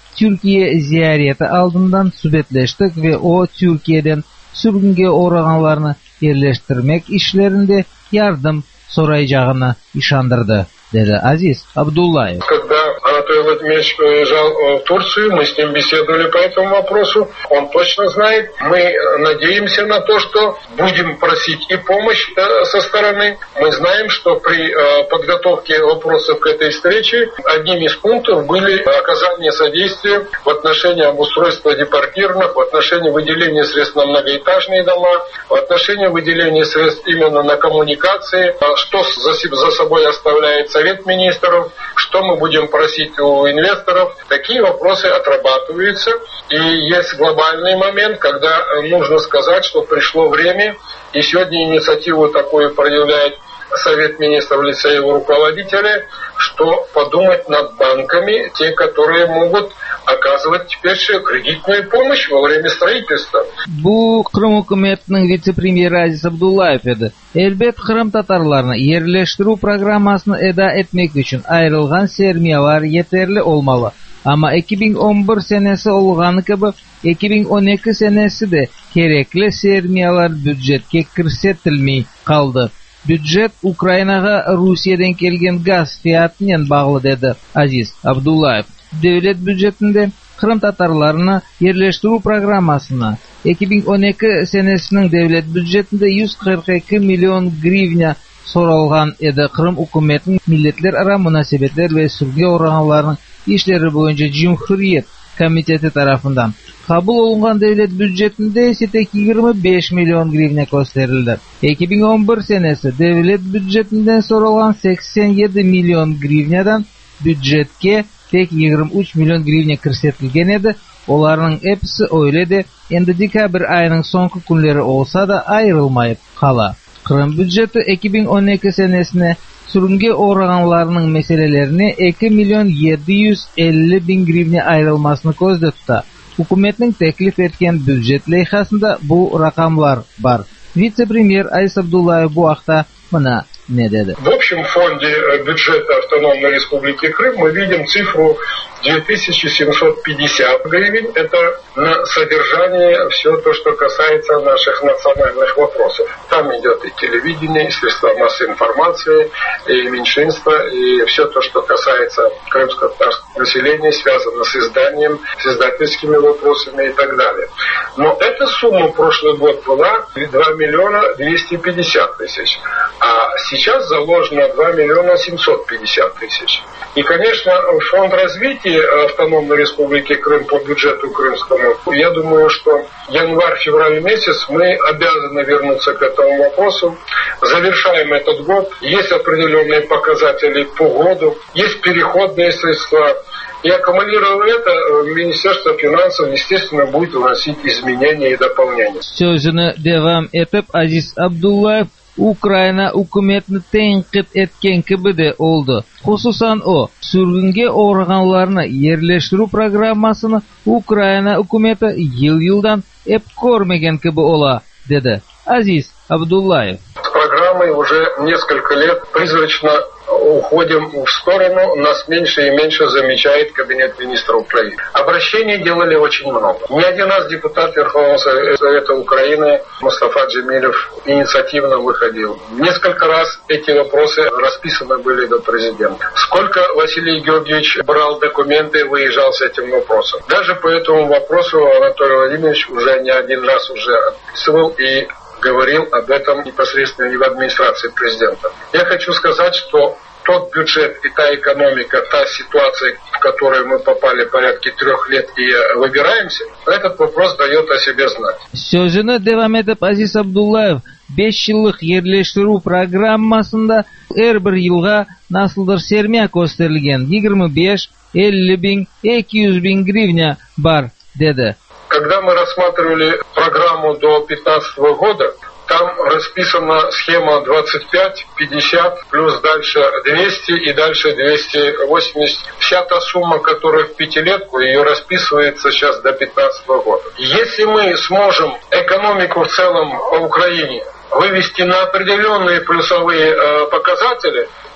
Türkiye ziyareti aldından sübetleştik ve o Türkiye'den sürgünge uğraganlarını yerleştirmek işlerinde yardım sorayacağını işandırdı, dedi Aziz Абдуллаев. Когда Анатолий Владимирович уезжал в Турцию, мы с ним беседовали по этому вопросу. Он точно знает. Мы надеемся на то, что будем просить и помощь со стороны. Мы знаем, что при подготовке вопросов к этой встрече одним из пунктов были оказание содействия в отношении обустройства депортированных, в отношении выделения средств на многоэтажные дома, в отношении выделения средств именно на коммуникации, что за собой оставляет Совет министров, что мы будем просить у инвесторов. Такие вопросы отрабатываются. И есть глобальный момент, когда нужно сказать, что пришло время, и сегодня инициативу такую проявляет Совет министров в лице его руководителя, что подумать над банками, те, которые могут оказывать теперь кредитную помощь во время строительства. Bu Kırım hükümetinin vice-premieri Aziz Abdullayev edi. Elbet Kırım Tatarlarını yerleştirүү programmasını eda etmek için ayrılgan sermiyalar yeterli olmalı. Ama iki bin on bir senesi olganı gibi iki bin on iki senesi de gerekli sermiyalar büdjetke kirsetilmey kaldı. Büdjet Ukraynaga Rusiyadan kelgen gaz fiyatından bağlı, dedi Aziz Abdullayev. Devlet büdjetinde Kırım Tatarlarını yerleştirүү programmasına iki bin on iki senesinin devlet büdjetinde yüz kırk iki milyon grivnya sorulgan edi. Kırım hükümetinin milletler ara münasebetler ve sürgünge uğraganların işleri boyunca Cumhuriyet Komiteti tarafından kabul olungan devlet büdjetinde ise tek yirmi beş milyon grivnya gösterildi. iki bin on bir senesi devlet büdjetinden sorulgan seksen yedi milyon grivnyadan büdjetke tek yirmi üç milyon grivnya kirsetilgen edi. Olarning hepsi öyledi. Endi dekabr ayının sonki kunları olsa da ayrılmayıp kala. Kırım büdjeti iki bin on iki senesine sürgünge uğraganlarının meselelerini iki milyon yedi yüz elli bin grivnya ayrılmasını gözde tuta. Hükümetin teklif etken büdjet leyhasında bu rakamlar var. Vice-premier Aziz Abdullayev bu haqda mana ne dedi? В общем фонде бюджета Автономной Республики Крым мы видим цифру две тысячи семьсот пятьдесят гривен. Это на содержание все то, что касается наших национальных вопросов. Там идет и телевидение, и средства массовой информации, и меньшинства, и все то, что касается крымского населения, связано с изданием, с издательскими вопросами и так далее. Но эта сумма в прошлый год была два миллиона двести пятьдесят тысяч. А сейчас заложено два миллиона семьсот пятьдесят тысяч. И, конечно, фонд развития Автономной Республики Крым по бюджету крымскому, я думаю, что январь-февраль месяц мы обязаны вернуться к этому вопросу. Завершаем этот год. Есть определенные показатели по году, есть переходные средства. И аккумулируя это, Министерство финансов, естественно, будет вносить изменения и дополнения. Sözünü devam etip Aziz Abdullayev Ukrayna hükümetini tenkit etken gibi de oldu. Hususan o, sürgünge uğraganlarını yerleştirүү programmasını Ukrayna hükümeti yıl yıldan hep görmegen gibi ola, dedi Aziz Abdullayev. С программой уже несколько лет призрачно уходим в сторону, нас меньше и меньше замечает Кабинет министров Украины. Обращений делали очень много. Не один раз депутат Верховного Совета Украины Мустафа Джемилев инициативно выходил. Несколько раз эти вопросы расписаны были до президента. Сколько Василий Георгиевич брал документы, выезжал с этим вопросом. Даже по этому вопросу Анатолий Владимирович уже не один раз уже отписывал и говорил об этом непосредственно и в администрации президента. Я хочу сказать, что тот бюджет и та экономика, та ситуация, в которую мы попали порядка трех лет и выбираемся, этот вопрос дает о себе знать. Sözünü devam edip Aziz Abdullayev beş yıllık yerleştirүү programmasında her bir yılga nasıldır sermiya gösterilgen yirmi beş elli bin iki yüz bin grivnya var, dedi. Когда мы рассматривали программу до две тысячи пятнадцатого года, там расписана схема двадцать пять, пятьдесят, плюс дальше двести и дальше двести восемьдесят. Вся та сумма, которая в пятилетку, ее расписывается сейчас до две тысячи пятнадцатого года. Если мы сможем экономику в целом по Украине вывести на определенные плюсовые э, показатели,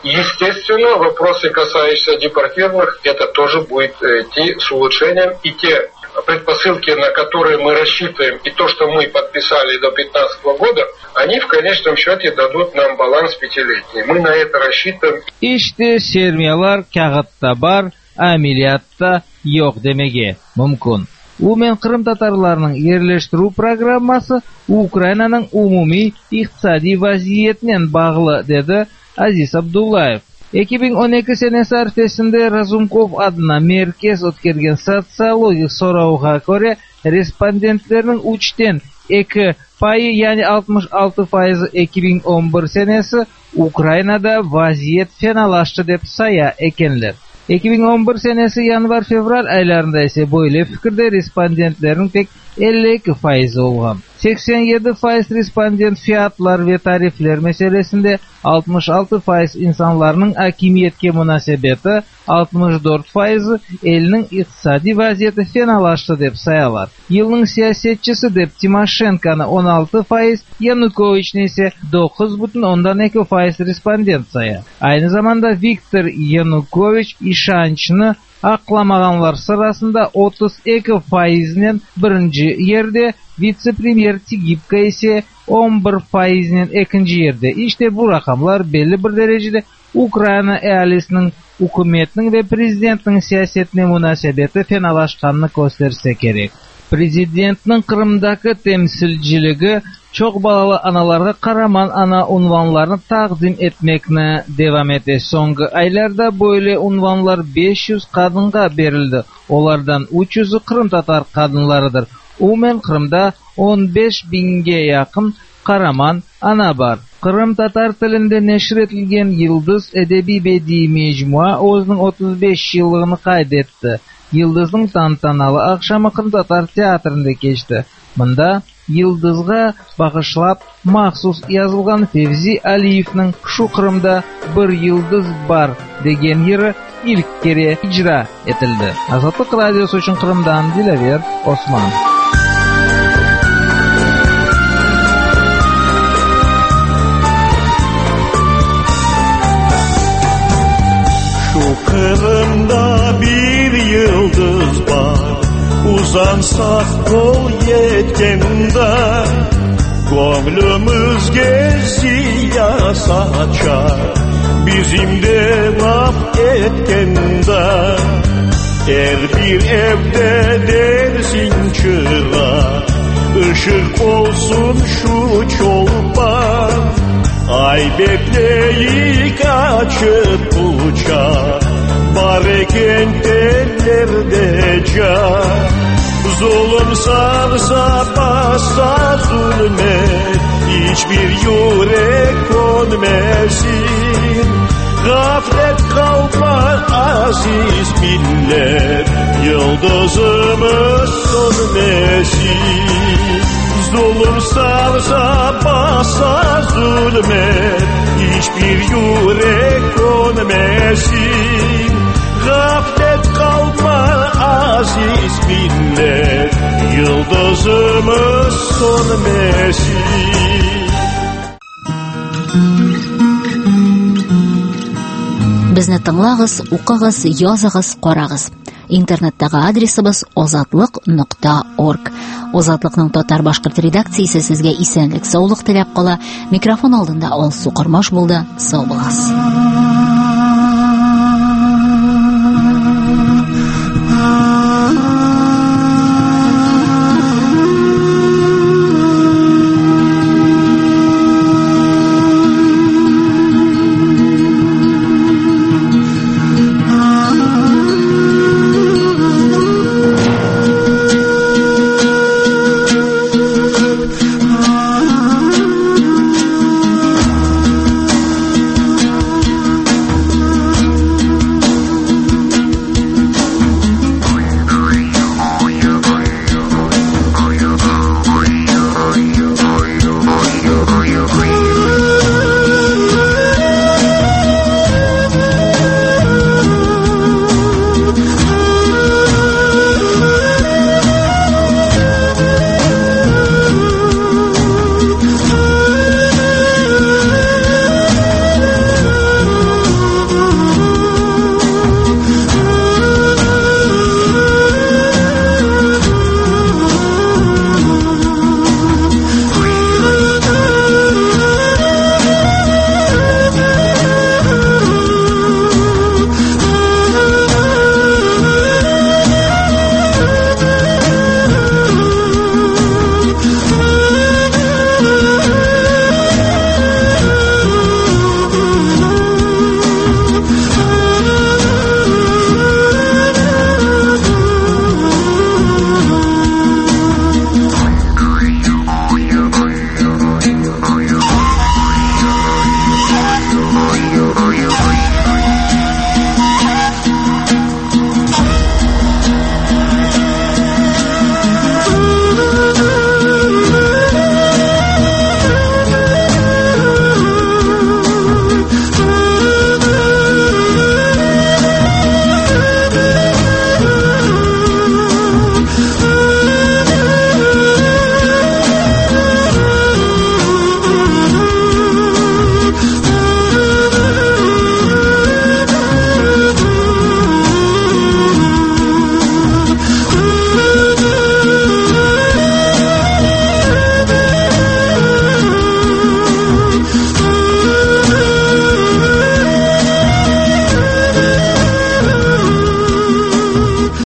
Естественно, вопросы, касающиеся депортированных, это тоже будет идти с улучшением. И те предпосылки, на которые мы рассчитываем, и то, что мы подписали до две тысячи пятнадцатого года, они в конечном счете дадут нам баланс пятилетний. Мы на это рассчитываем. İşte sermiyalar kağıtta бар, ameliyatта yok demege mümkün. Умен Кырым татарларының ерлештіру программасы Украинаның умуми иктисади вазиетінен бағылы, деді Азиз Абдуллаев. эки миң он эки сенесі әртесінде Разумков адына меркез өткерген социологик сорауға көре респонденттерінің үчтен эки пайы, яғни алтымыш алты пайызы эки миң он бир сенесі Украинада вазиет феналашты деп сая екенлер. эки миң он бир сенесі январ-февраль айларында есе бойлы фикірде респонденттердің тек elli iki пайызы olgan. seksen yedi faiz respondent fiyatlar ve tarifler meselesinde, altmış altı faiz insanların hakimiyetke münasebeti, altmış dört faizi elinin iktisadi vaziyeti fenalaştı dep sayalar. Yılın siyasetçisi dep Timoshenko'nu on altı faiz, Yanukovich'ni ise dokuz butun ondan iki faiz respondent saya. Aynı zamanda Viktor Yanukovich işançını aklamaganlar sırasında otuz iki faizden birinci yerde, vice-premier Tigipka ise on bir faizden ikinci yerde. İşte bu rakamlar belli bir derecede Ukrayna eyaletinin, hükümetinin ve prezidentin siyasetine münasebeti fenalaşkanını gösterse gerek. Prezidentin Kırım'daki temsilciliği çok balalı analarga Karaman ana unvanlarını takdim etmekine devam etti. Soңғы aylarda böyle unvanlar beş yüz kadınga berildi. Onlardan üç yüzü Kırım Tatar kadınlarıdır. Umumen Kırım'da on beş binge yakın Karaman ana var. Kırım Tatar tilinde neşr etilgen Yıldız Edebi Bedi Mecmua o'zining otuz beş yıllığını kaydetti. Yıldız'ın tantanalı akşamı Kırım Tatar teatrında geçti. Bunda Yıldızga bağışlap maxsus yazılgan Fevzi Aliyev'nin "Şu Kırım'da bir yıldız var" degen yeri ilk kere icra etildi. Azatlık Radyosu için Kırım'dan Dilaver Osman. Şu Kırım'da bir yıldız var, uzansak kol yetkende, gönlümüzge ziya saçar, bizim de laf etkende. Her bir evde dersin çıra, ışık olsun şu çolpan, ay bekleyik açıp uçar, bareken tellerde can. Zulüm sarsa bassa zulmet, hiçbir yürek konmesin. Gaflet kalmaz aziz millet, yıldızımız sönmesin. Zulüm sarsa bassa zulmet, hiçbir yürek konmesin. Gaflet kalma aziz millet, yıldızımız sönmesin. Bizne tыңлагыз, укыгыз, языгыз, карагыз. Интернеттагы адресыбыз озатлык нокта орг. Озатлыкның татар башкорт редакциясе сезгә исәнлек, саулык теләп кала. Микрофон алдында Алсу Кырмаш булды. Сау буласыз.